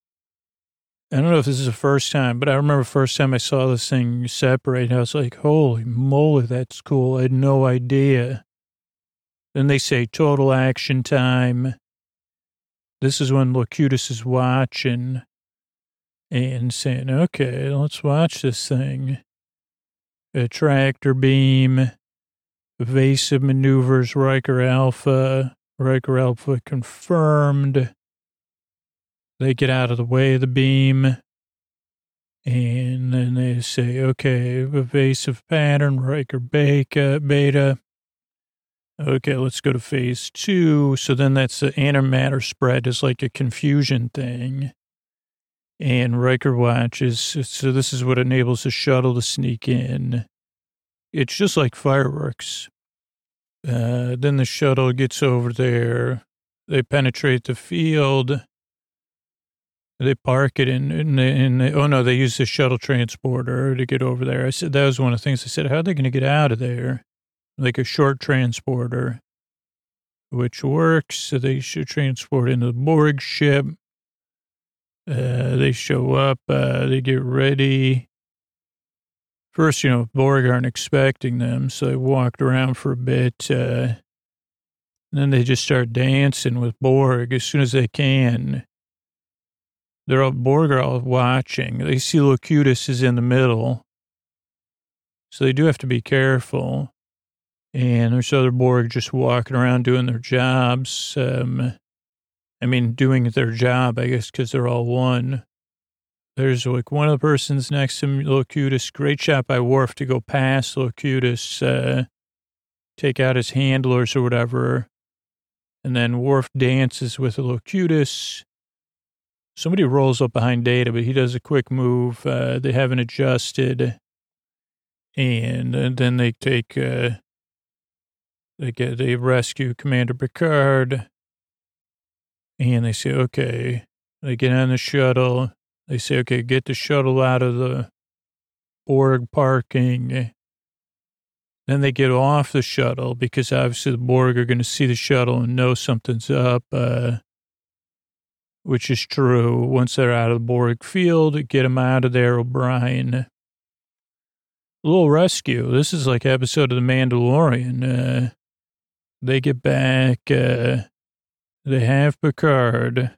I don't know if this is the first time, but I remember the first time I saw this thing separate, I was like, holy moly, that's cool. I had no idea. Then they say total action time. This is when Locutus is watching and saying, okay, let's watch this thing. A tractor beam, evasive maneuvers, Riker Alpha, Riker Alpha confirmed. They get out of the way of the beam. And then they say, okay, evasive pattern, Riker Beta, Beta. Okay, let's go to phase two. So then that's the antimatter spread is like a confusion thing. And Riker watches. So this is what enables the shuttle to sneak in. It's just like fireworks. Uh, then the shuttle gets over there. They penetrate the field. They park it in, in, the, in the, oh no, they use the shuttle transporter to get over there. I said, that was one of the things I said, how are they going to get out of there? Like a short transporter, which works. So they should transport into the Borg ship. Uh, they show up. Uh, they get ready. First, you know, Borg aren't expecting them, so they walked around for a bit. Uh, and then they just start dancing with Borg as soon as they can. They're all, Borg are all watching. They see Locutus is in the middle. So they do have to be careful. And there's other Borg just walking around doing their jobs. Um, I mean, doing their job, I guess, because they're all one. There's like one of the persons next to Locutus. Great shot by Worf to go past Locutus, uh, take out his handlers or whatever. And then Worf dances with Locutus. Somebody rolls up behind Data, but he does a quick move. Uh, they haven't adjusted. And, and then they take... Uh, They get, they rescue Commander Picard, and they say, okay, they get on the shuttle. They say, okay, get the shuttle out of the Borg parking. Then they get off the shuttle because obviously the Borg are going to see the shuttle and know something's up, uh, which is true. Once they're out of the Borg field, get them out of there, O'Brien. A little rescue. This is like episode of The Mandalorian. Uh, They get back, uh, they have Picard,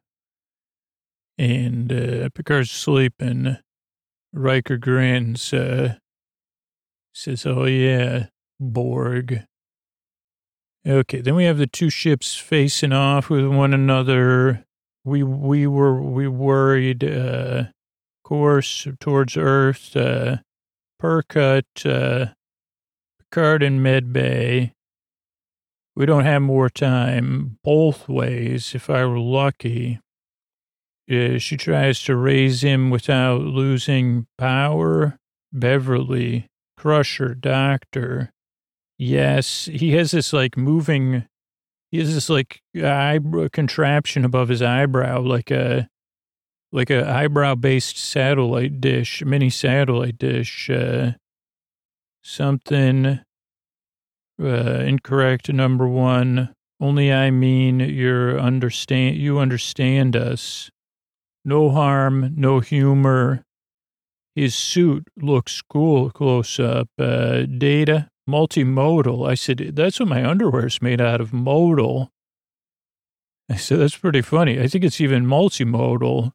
and uh, Picard's sleeping. Riker grins, uh, says, oh, yeah, Borg. Okay, then we have the two ships facing off with one another. We we were we worried, uh, course towards Earth, uh, Percut, uh, Picard and Medbay. We don't have more time both ways, if I were lucky. Uh, she tries to raise him without losing power. Beverly, Crusher, Doctor. Yes, he has this like moving, he has this like eyebrow contraption above his eyebrow, like a, like a eyebrow based satellite dish, mini satellite dish. Uh, something uh, incorrect. Number one. Only I mean you're understand. You understand us. No harm, no humor. His suit looks cool close up. Uh, data, multimodal. I said, that's what my underwear's made out of, modal. I said, that's pretty funny. I think it's even multimodal.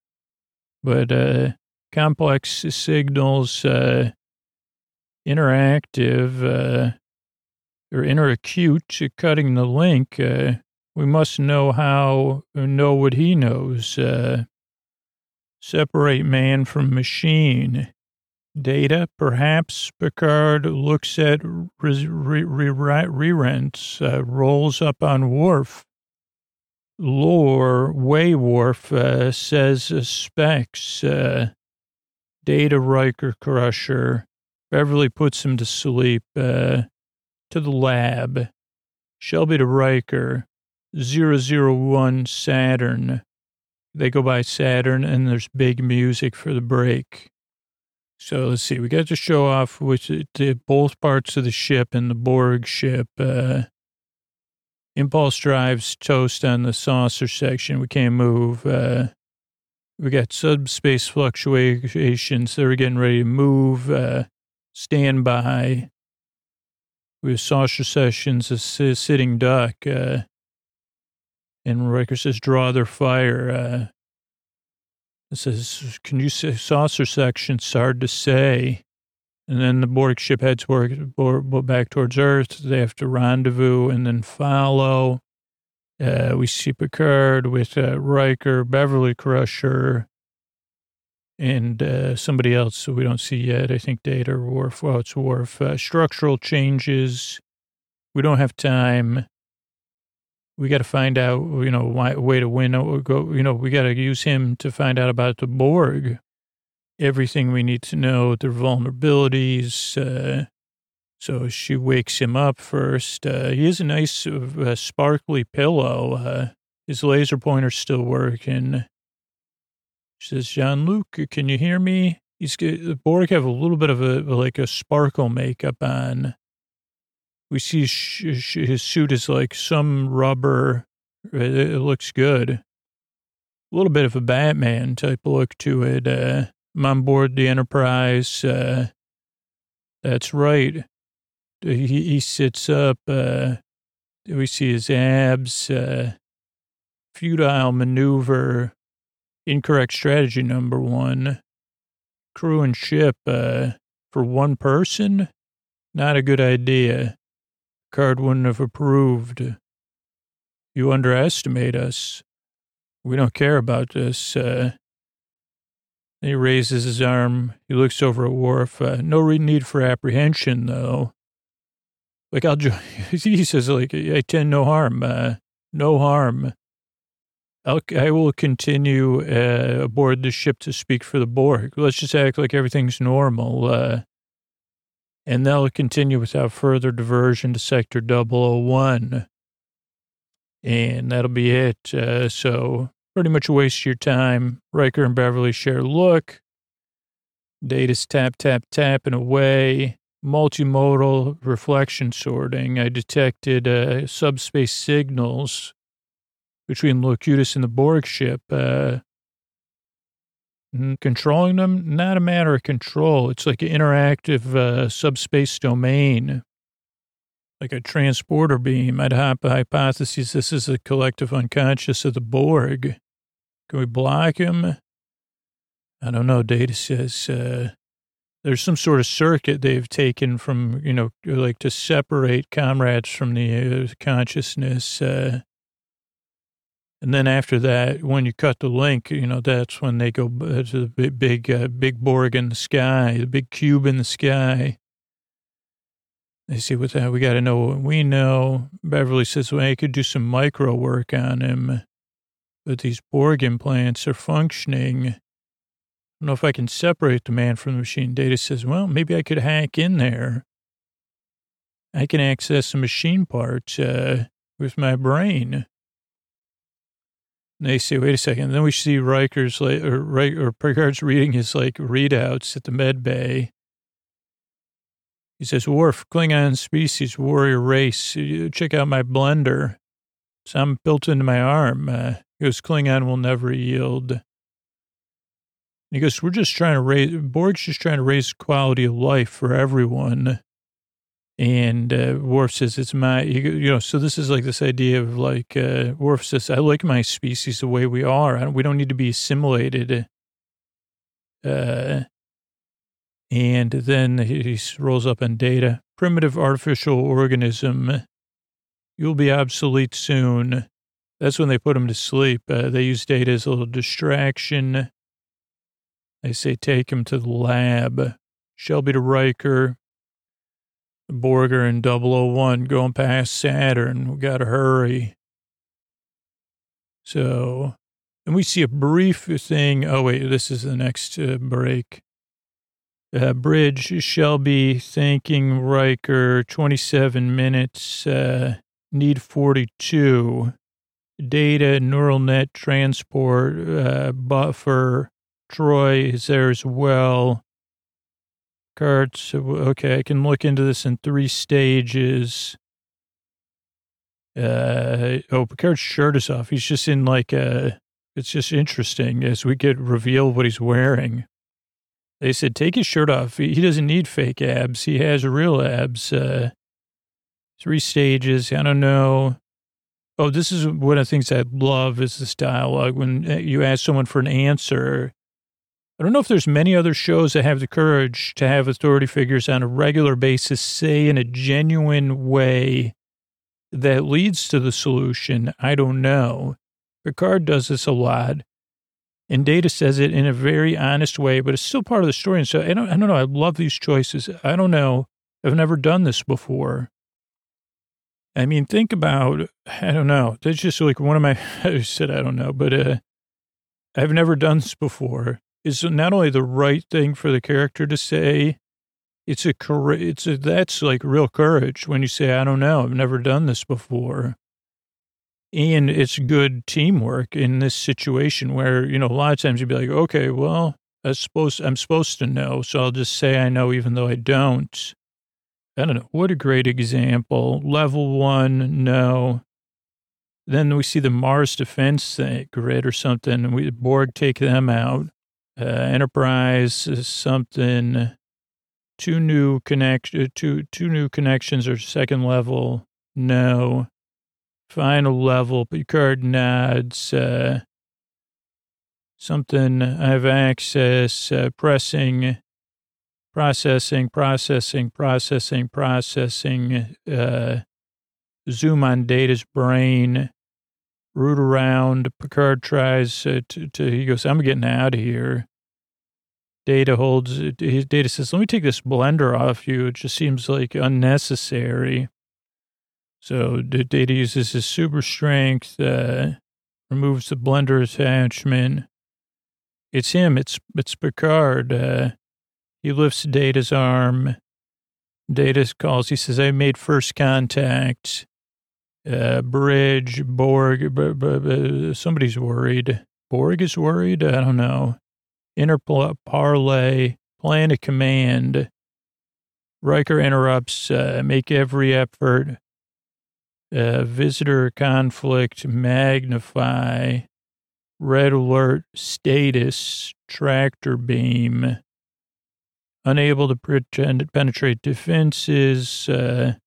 But uh, complex signals, uh, interactive, uh, or interacute, cutting the link. Uh, we must know how, know what he knows. Uh, Separate man from machine. Data, perhaps Picard looks at re- re- re- re-rents, uh, rolls up on Worf. Lore, Way Worf, uh, says uh, specs. Uh, Data, Riker, Crusher. Beverly puts him to sleep. Uh, to the lab. Shelby to Riker. zero zero one Saturn. They go by Saturn, and there's big music for the break. So let's see. We got to show off with the, both parts of the ship and the Borg ship. Uh, impulse drives toast on the saucer section. We can't move. Uh, we got subspace fluctuations. They're getting ready to move. Uh, stand by. We have saucer sections, a sitting duck. Uh, And Riker says, draw their fire. Uh, it says, can you say saucer section? It's hard to say. And then the Borg ship heads back towards Earth. They have to rendezvous and then follow. Uh, we see Picard with uh, Riker, Beverly Crusher, and uh, somebody else who we don't see yet. I think Data or Worf. Well, it's Worf. Uh, structural changes. We don't have time. We got to find out, you know, why, way to win. Go, you know, we got to use him to find out about the Borg. Everything we need to know, their vulnerabilities. Uh, so she wakes him up first. Uh, he has a nice uh, sparkly pillow. Uh, his laser pointer's still working. She says, Jean-Luc, can you hear me? He's the Borg have a little bit of a, like a sparkle makeup on. We see sh- sh- his suit is like some rubber. It, it looks good. A little bit of a Batman type look to it. Uh, I'm on board the Enterprise. Uh, that's right. He, he sits up. Uh, we see his abs. Uh, futile maneuver. Incorrect strategy number one. Crew and ship uh, for one person. Not a good idea. Picard wouldn't have approved. You underestimate us. We don't care about this. Uh, he raises his arm. He looks over at Worf. Uh, no need for apprehension, though. Like, I'll join. He says, like, I tend no harm. Uh, no harm. I'll, I will continue uh, aboard the ship to speak for the Borg. Let's just act like everything's normal. Uh, And they'll continue without further diversion to Sector double oh one. And that'll be it. Uh, so pretty much waste your time. Riker and Beverly share a look. Data's tap, tap, tapping away. Multimodal reflection sorting. I detected uh, subspace signals between Locutus and the Borg ship. Uh, Controlling them, not a matter of control. It's like an interactive uh, subspace domain. like a transporter beam. I'd hop hypothesis this is a collective unconscious of the Borg. Can we block him? I don't know. Data says uh, there's some sort of circuit they've taken from, you know, like to separate comrades from the uh, consciousness. Uh, and then after that, when you cut the link, you know, that's when they go to the big, big, uh, big Borg in the sky, the big cube in the sky. They say, with that, we got to know what we know. Beverly says, well, I could do some micro work on him, but these Borg implants are functioning. I don't know if I can separate the man from the machine. Data says, well, maybe I could hack in there. I can access some machine parts uh, with my brain. And they say, wait a second. And then we see Riker's, like, or, or Picard's reading his, like, readouts at the med bay. He says, Worf, Klingon species, warrior race. Check out my blender. Some built into my arm. Uh, he goes, Klingon will never yield. And he goes, we're just trying to raise, Borg's just trying to raise quality of life for everyone. And uh, Worf says, it's my, you know, so this is like this idea of like, uh, Worf says, I like my species the way we are. I don't, we don't need to be assimilated. Uh, And then he rolls up on Data. Primitive artificial organism. You'll be obsolete soon. That's when they put him to sleep. Uh, they use Data as a little distraction. They say, take him to the lab. Shelby to Riker. Borger and double oh one going past Saturn. We got to hurry. So, and we see a brief thing. Oh, wait, this is the next uh, break. Uh, Bridge, Shelby thanking Riker, twenty-seven minutes, uh, need forty-two. Data, neural net transport, uh, buffer. Troy is there as well. Cards, okay, I can look into this in three stages. Uh, oh, Picard's shirt is off. He's just in like a, it's just interesting as we get revealed what he's wearing. They said, take his shirt off. He doesn't need fake abs. He has real abs. Uh, three stages. I don't know. Oh, this is one of the things I love is this dialogue. When you ask someone for an answer, I don't know if there's many other shows that have the courage to have authority figures on a regular basis say in a genuine way that leads to the solution. I don't know. Picard does this a lot. And Data says it in a very honest way, but it's still part of the story. And so I don't, I don't know. I love these choices. I don't know. I've never done this before. I mean, think about, I don't know. That's just like one of my, I said, I don't know, but uh, I've never done this before. It's not only the right thing for the character to say, it's a, it's a, that's like real courage when you say, I don't know. I've never done this before. And it's good teamwork in this situation where, you know, a lot of times you'd be like, okay, well, I suppose I'm supposed to know, so I'll just say I know even though I don't. I don't know. What a great example. Level one, no. Then we see the Mars Defense Grid or something, and we Borg take them out. Uh, Enterprise is something. Two new connect, two two new connections or second level, no. Final level, Picard nods, uh, something, I have access, uh, pressing, processing, processing, processing, processing, uh, zoom on Data's brain, root around, Picard tries uh, to, to, he goes, I'm getting out of here. Data holds, his Data says, let me take this blender off you. It just seems like unnecessary. So the Data uses his super strength, uh, removes the blender attachment. It's him. It's it's Picard. Uh, he lifts Data's arm. Data calls. He says, I made first contact. Uh, Bridge, Borg, b- b- b- somebody's worried. Borg is worried? I don't know. Interparley, plan a command. Riker interrupts, uh, make every effort. Uh, visitor conflict, magnify, red alert, status, tractor beam, unable to pretend, penetrate defenses, uh,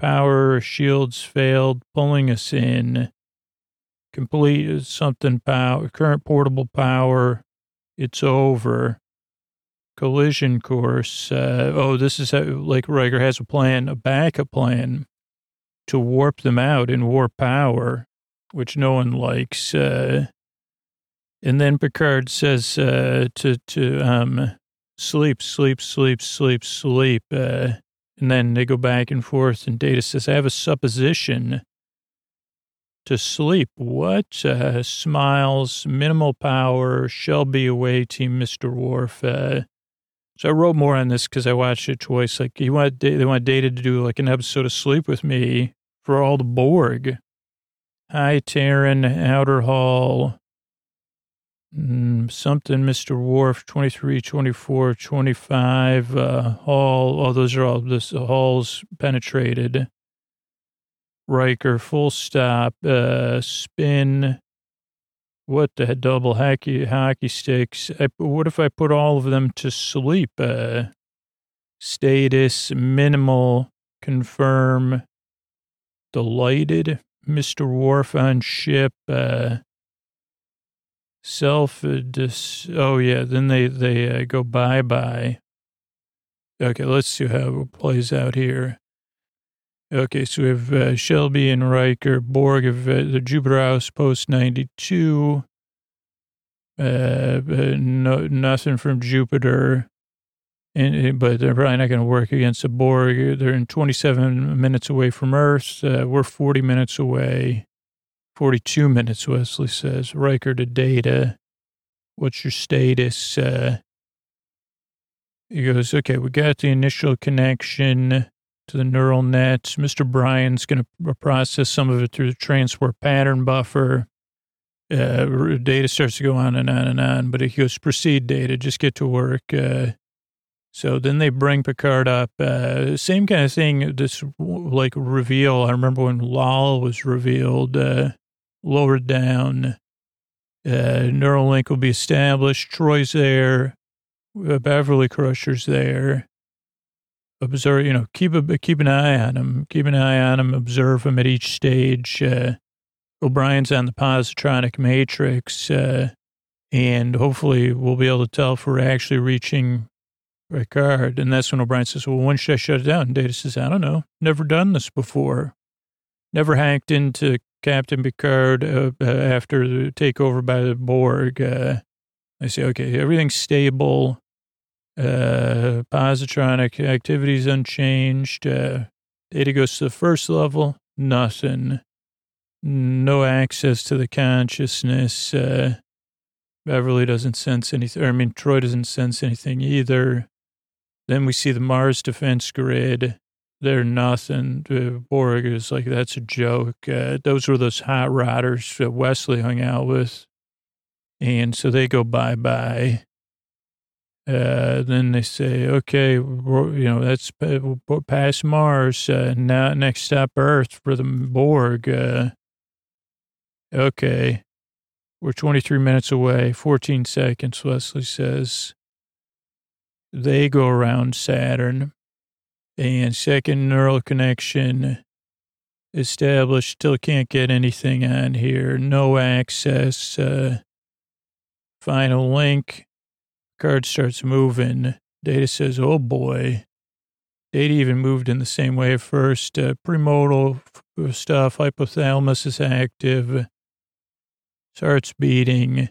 power shields failed, pulling us in. Complete something power, current portable power. It's over. Collision course. Uh, oh, this is how, like Riker has a plan, a backup plan to warp them out in warp power, which no one likes. Uh, and then Picard says uh, to, to um, sleep, sleep, sleep, sleep, sleep. Uh, and then they go back and forth, and Data says, I have a supposition to sleep. What? Uh, smiles, minimal power, Shelby away, Team Mister Worf. Uh, so I wrote more on this because I watched it twice. Like, he wanted, they wanted Data to do like an episode of Sleep with Me for all the Borg. Hi, Terran, Outer Hall, mm, something, Mister Worf, twenty-three, twenty-four, twenty-five, uh, Hall. Oh, those are all, this Hall's penetrated. Riker, full stop, uh, spin. What the double hockey, hockey sticks? I, what if I put all of them to sleep? Uh, status, minimal, confirm, delighted, Mister Worf on ship, uh, self, uh, dis, oh yeah, then they, they uh, go bye-bye. Okay, let's see how it plays out here. Okay, so we have uh, Shelby and Riker, Borg of uh, the Jupiter Outpost ninety-two. Uh, uh, no, nothing from Jupiter, and but they're probably not going to work against the Borg. They're in twenty-seven minutes away from Earth. Uh, we're forty minutes away. forty-two minutes, Wesley says. Riker to Data. What's your status? Uh, he goes, okay, we got the initial connection to the neural nets. Mister Bryan's going to process some of it through the transport pattern buffer. Uh, Data starts to go on and on and on, but he goes, proceed, Data, just get to work. Uh, so then they bring Picard up. Uh, same kind of thing, this like reveal. I remember when Lal was revealed, uh, lowered down. Uh, Neuralink will be established. Troy's there. Uh, Beverly Crusher's there. Observe, you know, keep a, keep an eye on him. Keep an eye on him. Observe him at each stage. Uh, O'Brien's on the positronic matrix, uh, and hopefully we'll be able to tell if we're actually reaching Picard. And that's when O'Brien says, well, when should I shut it down? And Data says, I don't know. Never done this before. Never hacked into Captain Picard uh, uh, after the takeover by the Borg. Uh, I say, okay, everything's stable. Uh, positronic activities unchanged. Uh, Data goes to the first level. Nothing. No access to the consciousness. Uh, Beverly doesn't sense anything. Or, I mean, Troy doesn't sense anything either. Then we see the Mars defense grid. They're nothing. Uh, Borg is like, that's a joke. Uh, those were those hot rodders that Wesley hung out with. And so they go bye-bye. Uh, then they say, okay, you know, that's past Mars. Uh, now, next stop, Earth for the Borg. Uh, okay. We're twenty-three minutes away, fourteen seconds, Wesley says. They go around Saturn. And second neural connection established. Still can't get anything on here. No access. Uh, final link. Card starts moving. Data says, oh boy. Data even moved in the same way at first. Uh, premodal stuff. Hypothalamus is active. Starts beating.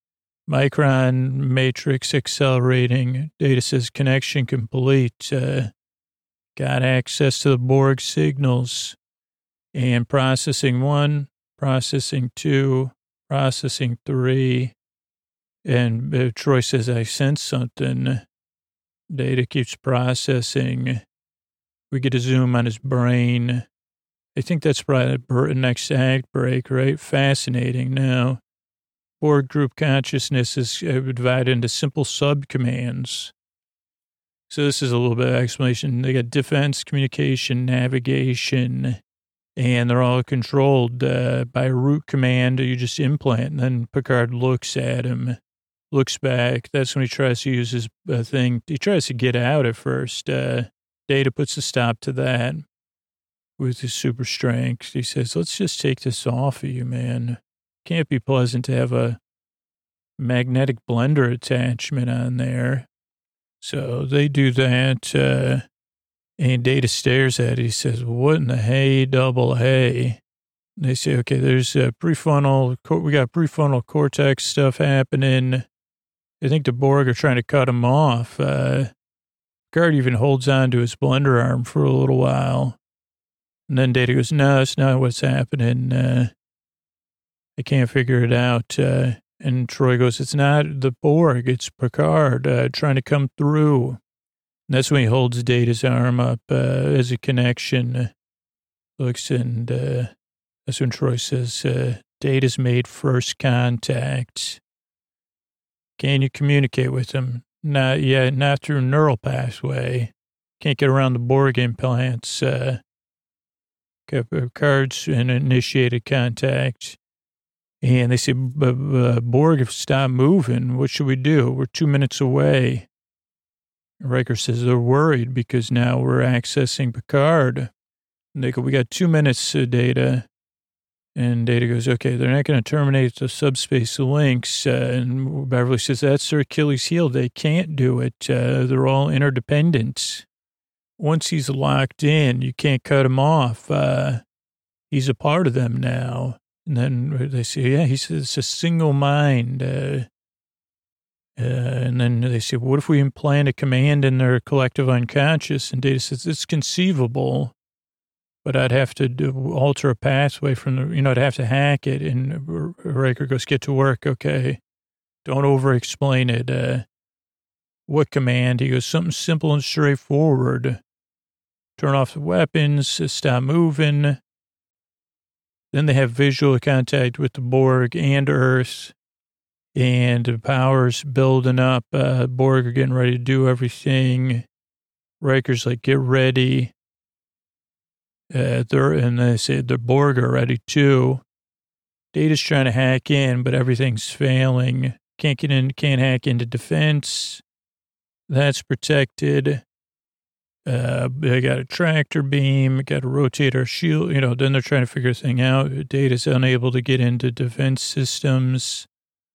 Micron matrix accelerating. Data says connection complete. Uh, got access to the Borg signals. And processing one, processing two, processing three. And uh, Troy says, I sense something. Data keeps processing. We get a zoom on his brain. I think that's probably the next act break, right? Fascinating. Now, Borg group consciousness is divided into simple subcommands. So this is a little bit of explanation. They got defense, communication, navigation, and they're all controlled uh, by a root command. You just implant, and then Picard looks at him. Looks back. That's when he tries to use his uh, thing. He tries to get out at first. Uh, Data puts a stop to that. with his super strength. He says, let's just take this off of you, man. Can't be pleasant to have a magnetic blender attachment on there. So they do that, uh, and Data stares at it. He says, what in the hay, double hay? And they say, okay, there's a prefrontal, we got prefrontal cortex stuff happening. I think the Borg are trying to cut him off. Uh, Picard even holds on to his blender arm for a little while. And then Data goes, no, that's not what's happening. Uh, I can't figure it out. Uh, and Troy goes, it's not the Borg, it's Picard uh, trying to come through. And that's when he holds Data's arm up uh, as a connection. Looks and uh, that's when Troy says, uh, Data's made first contact. Can you communicate with him? Not yet, not through neural pathway. Can't get around the Borg implants. Uh, Picard's initiated contact. And they say, Borg have stopped moving. What should we do? We're two minutes away. Riker says they're worried because now we're accessing Picard. And they go, we got two minutes, uh, Data. And Data goes, okay, they're not going to terminate the subspace links. Uh, and Beverly says, that's their Achilles heel. They can't do it. Uh, they're all interdependent. Once he's locked in, you can't cut him off. Uh, he's a part of them now. And then they say, yeah, he says it's a single mind. Uh, uh, and then they say, what if we implant a command in their collective unconscious? And Data says, it's conceivable. But I'd have to do, alter a pathway from the, you know, I'd have to hack it. And Riker goes, get to work, okay? Don't over-explain it. Uh, what command? He goes, something simple and straightforward. Turn off the weapons, stop moving. Then they have visual contact with the Borg and Earth. And the power's building up. Uh, Borg are getting ready to do everything. Riker's like, get ready. Uh, they're, and they say the Borg are ready too. Data's trying to hack in, but everything's failing. Can't get in, can't hack into defense. That's protected. Uh, they got a tractor beam, got to rotate our shield. You know, then they're trying to figure a thing out. Data's unable to get into defense systems.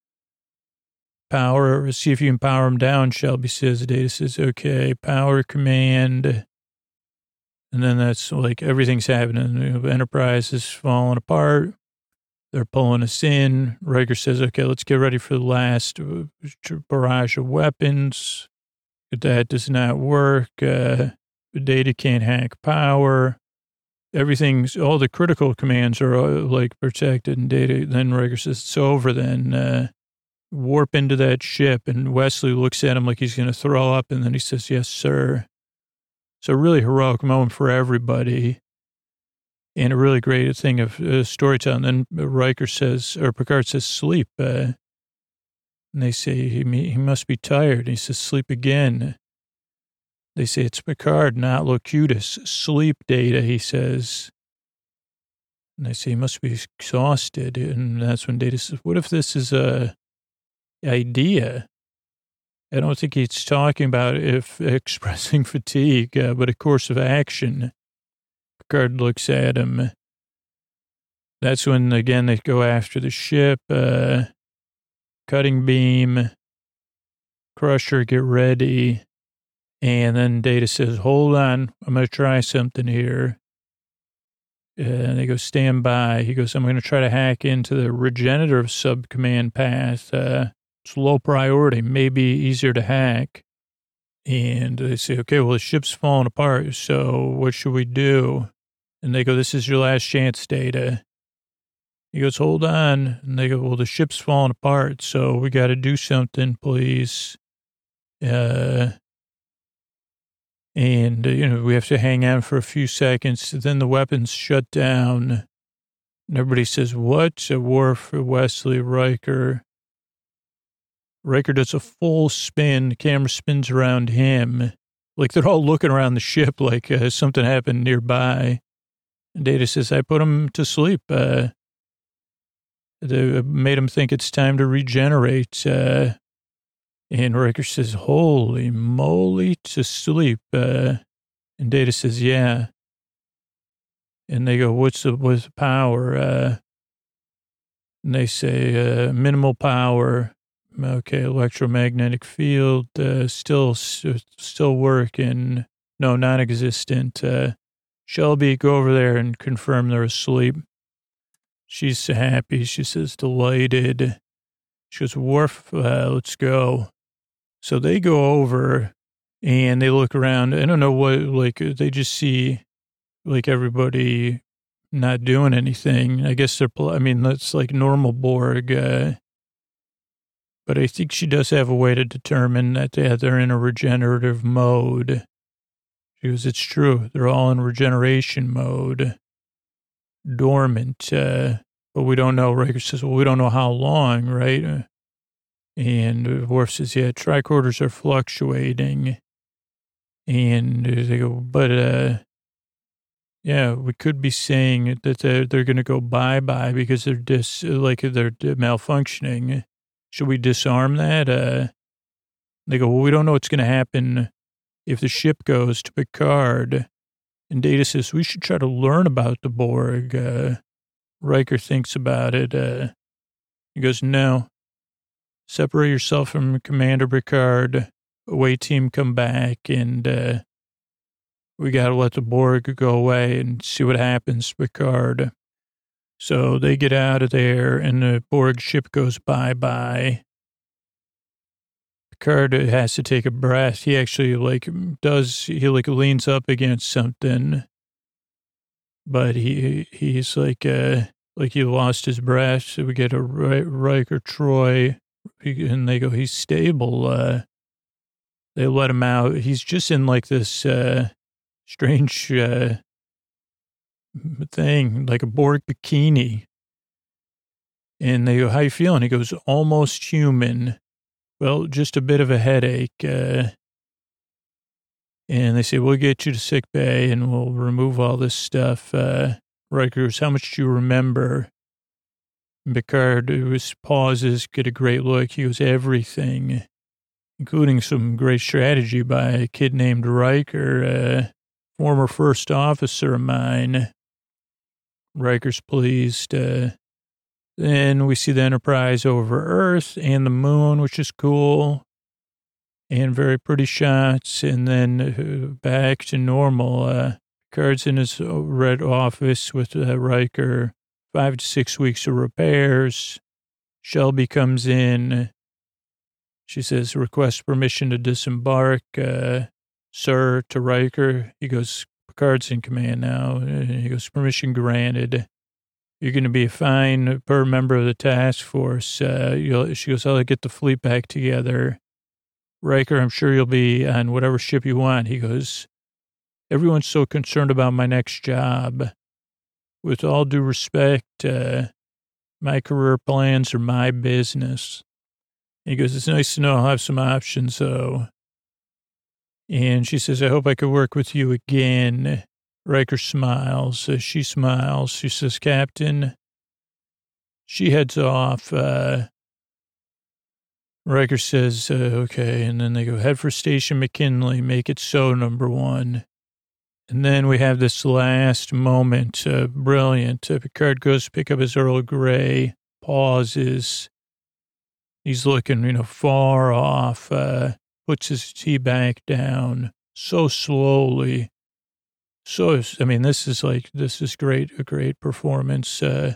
Power, see if you can power them down, Shelby says. Data says, okay, power command. And then that's like everything's happening. The Enterprise is falling apart. They're pulling us in. Riker says, okay, let's get ready for the last barrage of weapons. If that does not work, uh, Data can't hack power. Everything's, all the critical commands are uh, like protected. And Data, then Riker says, it's over then. Uh, warp into that ship. And Wesley looks at him like he's going to throw up. And then he says, yes, sir. So a really heroic moment for everybody and a really great thing of uh, storytelling. Then Riker says, or Picard says, sleep. Uh, and they say, he, he must be tired. And he says, sleep again. They say, it's Picard, not Locutus. Sleep, Data, he says. And they say, he must be exhausted. And that's when Data says, what if this is a idea? I don't think he's talking about if expressing fatigue, uh, but a course of action. Picard looks at him. That's when, again, they go after the ship. Uh, cutting beam. Crusher, get ready. And then Data says, hold on, I'm going to try something here. Uh, and they go, stand by. He goes, I'm going to try to hack into the regenerative subcommand path. Uh, It's low priority, maybe easier to hack. And they say, okay, well, the ship's falling apart, so what should we do? And they go, this is your last chance, Data. He goes, hold on. And they go, well, the ship's falling apart, so we got to do something, please. Uh, and, uh, you know, we have to hang on for a few seconds. Then the weapons shut down. And everybody says, what? A Worf, Wesley, Riker. Riker does a full spin. The camera spins around him. Like they're all looking around the ship like uh, something happened nearby. And Data says, I put him to sleep. Uh, they made him think it's time to regenerate. Uh, and Riker says, holy moly, to sleep. Uh, and Data says, yeah. And they go, what's the, what's the power? Uh, and they say, uh, minimal power. Okay, electromagnetic field, uh, still, still working. No, non-existent. Uh, Shelby, go over there and confirm they're asleep. She's happy. She says, delighted. She goes, Worf, uh, let's go. So they go over and they look around. I don't know what, like, they just see, like, everybody not doing anything. I guess they're, I mean, that's like normal Borg. Uh, but I think she does have a way to determine that they, they're in a regenerative mode. She goes, it's true. They're all in regeneration mode. Dormant. Uh, but we don't know. Riker says, well, we don't know how long, right? Uh, and Worf says, yeah, tricorders are fluctuating. And they go, but, uh, yeah, we could be saying that they're, they're going to go bye-bye because they're dis, like they're malfunctioning. Should we disarm that? Uh, they go, well, we don't know what's going to happen if the ship goes to Picard. And Data says, we should try to learn about the Borg. Uh, Riker thinks about it. Uh, he goes, no. Separate yourself from Commander Picard. Away team come back, and uh, we got to let the Borg go away and see what happens, Picard. So they get out of there, and the Borg ship goes bye-bye. Picard has to take a breath. He actually, like, does, he, like, leans up against something. But he he's, like, uh, like he lost his breath. So we get a Riker Troy, and they go, he's stable. Uh, they let him out. He's just in, like, this uh, strange uh, thing, like a Borg bikini. And they go, how you feeling? He goes, almost human. Well, just a bit of a headache. Uh, and they say, we'll get you to sick bay and we'll remove all this stuff. Uh, Riker goes, how much do you remember? And Picard was pauses, get a great look. He goes, everything, including some great strategy by a kid named Riker, uh, former first officer of mine. Riker's pleased. Uh, then we see the Enterprise over Earth and the moon, which is cool. And very pretty shots. And then uh, back to normal. Uh, Picard's in his red office with uh, Riker. Five to six weeks of repairs. Shelby comes in. She says, request permission to disembark, uh, sir, to Riker. He goes, Picard's in command now. He goes, permission granted. You're going to be a fine per member of the task force. Uh, you'll, she goes, I'll get the fleet back together. Riker, I'm sure you'll be on whatever ship you want. He goes, everyone's so concerned about my next job. With all due respect, uh, my career plans are my business. He goes, it's nice to know I'll have some options, though. And she says, I hope I could work with you again. Riker smiles. Uh, she smiles. She says, Captain. She heads off. Uh, Riker says, uh, okay. And then they go, head for Station McKinley. Make it so, number one. And then we have this last moment. Uh, brilliant. Uh, Picard goes to pick up his Earl Grey. Pauses. He's looking, you know, far off. Uh, puts his tea back down so slowly. So, I mean, this is like, this is great, a great performance. Uh,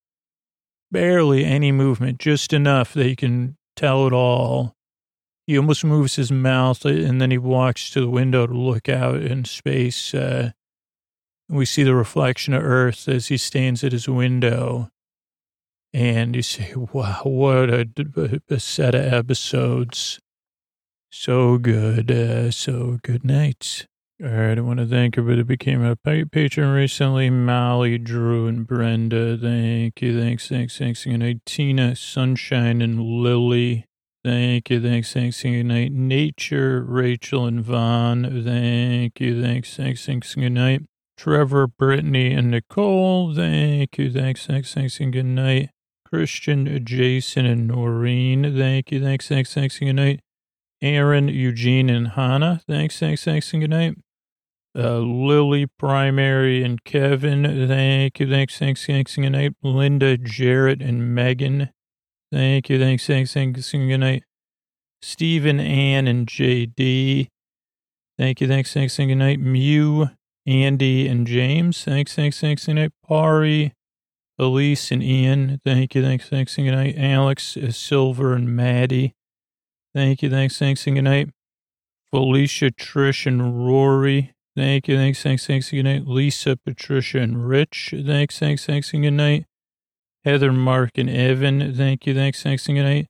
barely any movement, just enough that you can tell it all. He almost moves his mouth, and then he walks to the window to look out in space. Uh, we see the reflection of Earth as he stands at his window. And you say, wow, what a, a set of episodes. So good. Uh, so good night. All right, I want to thank everybody that became a patron recently. Molly, Drew, and Brenda. Thank you. Thanks, thanks, thanks. Good night. Tina, Sunshine, and Lily. Thank you. Thanks, thanks. Good night. Nature, Rachel, and Vaughn. Thank you. Thanks, thanks, thanks. Good night. Trevor, Brittany, and Nicole. Thank you. Thanks, thanks, thanks. And good night. Christian, Jason, and Noreen. Thank you. Thanks, thanks, thanks. And good night. Aaron, Eugene, and Hannah. Thanks, thanks, thanks. And good night. Uh, Lily, Primary, and Kevin, thank you, thanks, thanks, thanks, good night. Linda, Jarrett, and Megan, thank you, thanks, thanks, thanks, good night. Stephen, Ann, and J D, thank you, thanks, thanks, good night. Mew, Andy, and James, thanks, thanks, thanks, good night. Pari, Elise, and Ian, thank you, thanks, thanks, good night. Alex, Silver, and Maddie, thank you, thanks, thanks, good night. Felicia, Trish, and Rory, thank you, thanks, thanks, thanks, good night. Lisa, Patricia, and Rich, thanks, thanks, thanks, and good night. Heather, Mark, and Evan, thank you, thanks, thanks, and good night.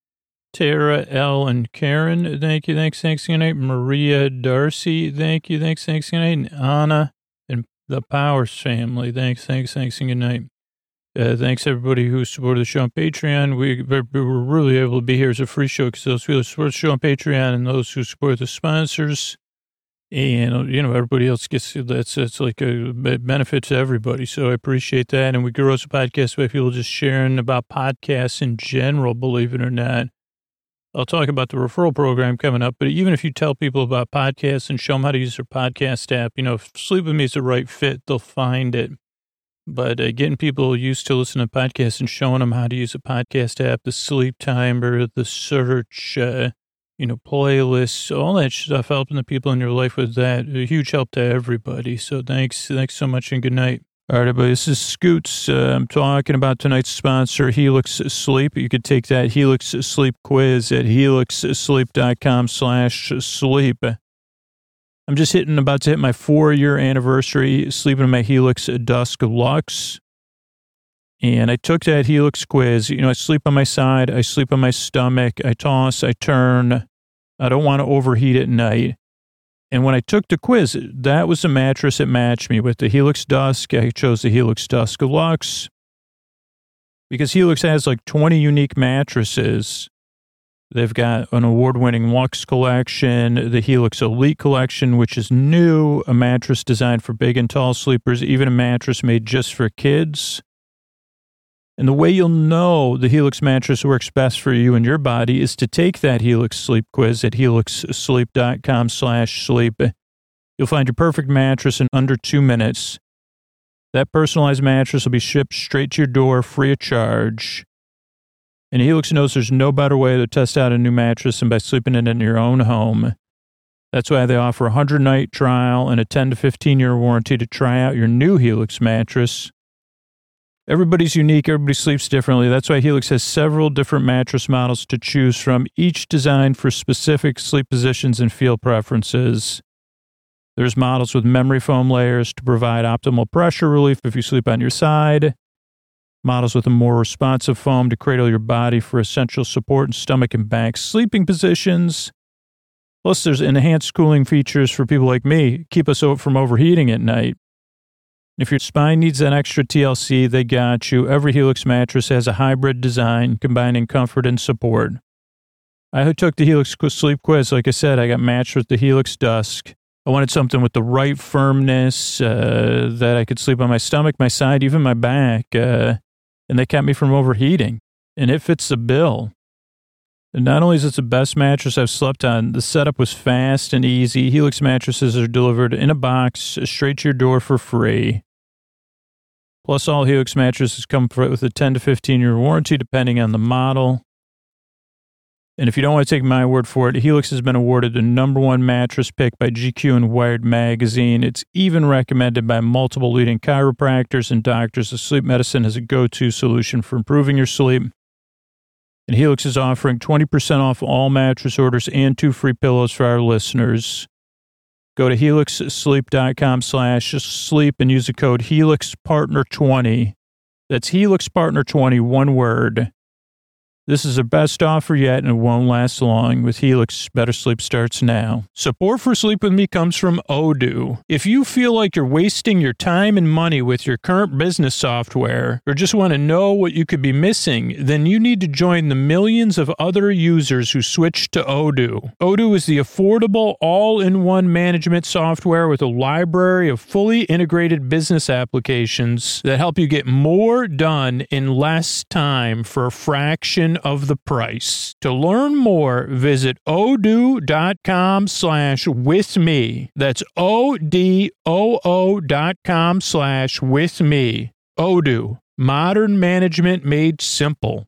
Tara, Elle, and Karen, thank you, thanks, thanks, good night. Maria, Darcy, thank you, thanks, thanks, good night. And Anna, and the Powers family, thanks, thanks, thanks, and good night. Uh, thanks, everybody who supported the show on Patreon. We, we were really able to be here as a free show because those who support the show on Patreon and those who support the sponsors. And, you know, everybody else gets, that's, that's like a benefit to everybody. So I appreciate that. And we grow as a podcast by people just sharing about podcasts in general, believe it or not. I'll talk about the referral program coming up, but even if you tell people about podcasts and show them how to use their podcast app, you know, if Sleep With Me is the right fit, they'll find it. But uh, getting people used to listening to podcasts and showing them how to use a podcast app, the sleep timer, the search, uh, you know, playlists, all that stuff, helping the people in your life with that. A huge help to everybody. So thanks. Thanks so much and good night. All right, everybody, this is Scoots. Uh, I'm talking about tonight's sponsor, Helix Sleep. You could take that Helix Sleep quiz at helixsleep.com slash sleep. I'm just hitting, about to hit my four-year anniversary sleeping in my Helix Dusk Luxe. And I took that Helix quiz. You know, I sleep on my side. I sleep on my stomach. I toss. I turn. I don't want to overheat at night. And when I took the quiz, that was the mattress that matched me with the Helix Dusk. I chose the Helix Dusk Luxe because Helix has like twenty unique mattresses. They've got an award-winning Luxe collection, the Helix Elite collection, which is new, a mattress designed for big and tall sleepers, even a mattress made just for kids. And the way you'll know the Helix mattress works best for you and your body is to take that Helix Sleep quiz at helixsleep.com slash sleep. You'll find your perfect mattress in under two minutes. That personalized mattress will be shipped straight to your door free of charge. And Helix knows there's no better way to test out a new mattress than by sleeping in it in your own home. That's why they offer a hundred-night trial and a ten to fifteen-year warranty to try out your new Helix mattress. Everybody's unique. Everybody sleeps differently. That's why Helix has several different mattress models to choose from, each designed for specific sleep positions and feel preferences. There's models with memory foam layers to provide optimal pressure relief if you sleep on your side. Models with a more responsive foam to cradle your body for essential support in stomach and back sleeping positions. Plus, there's enhanced cooling features for people like me, keep us from overheating at night. If your spine needs that extra T L C, they got you. Every Helix mattress has a hybrid design combining comfort and support. I took the Helix Sleep quiz. Like I said, I got matched with the Helix Dusk. I wanted something with the right firmness, uh, that I could sleep on my stomach, my side, even my back. Uh, and they kept me from overheating. And it fits the bill. And not only is it the best mattress I've slept on, the setup was fast and easy. Helix mattresses are delivered in a box straight to your door for free. Plus, all Helix mattresses come with a ten to fifteen-year warranty, depending on the model. And if you don't want to take my word for it, Helix has been awarded the number one mattress pick by G Q and Wired magazine. It's even recommended by multiple leading chiropractors and doctors of sleep medicine as a go-to solution for improving your sleep. And Helix is offering twenty percent off all mattress orders and two free pillows for our listeners. Go to helixsleep.com slash sleep and use the code Helix Partner twenty. That's Helix Partner twenty, one word. This is the best offer yet, and it won't last long. With Helix, better sleep starts now. Support for Sleep With Me comes from Odoo. If you feel like you're wasting your time and money with your current business software, or just want to know what you could be missing, then you need to join the millions of other users who switched to Odoo. Odoo is the affordable, all-in-one management software with a library of fully integrated business applications that help you get more done in less time for a fraction of the price. To learn more, visit odoo.com slash with me. That's O-D-O-O dot com slash with me. Odoo, modern management made simple.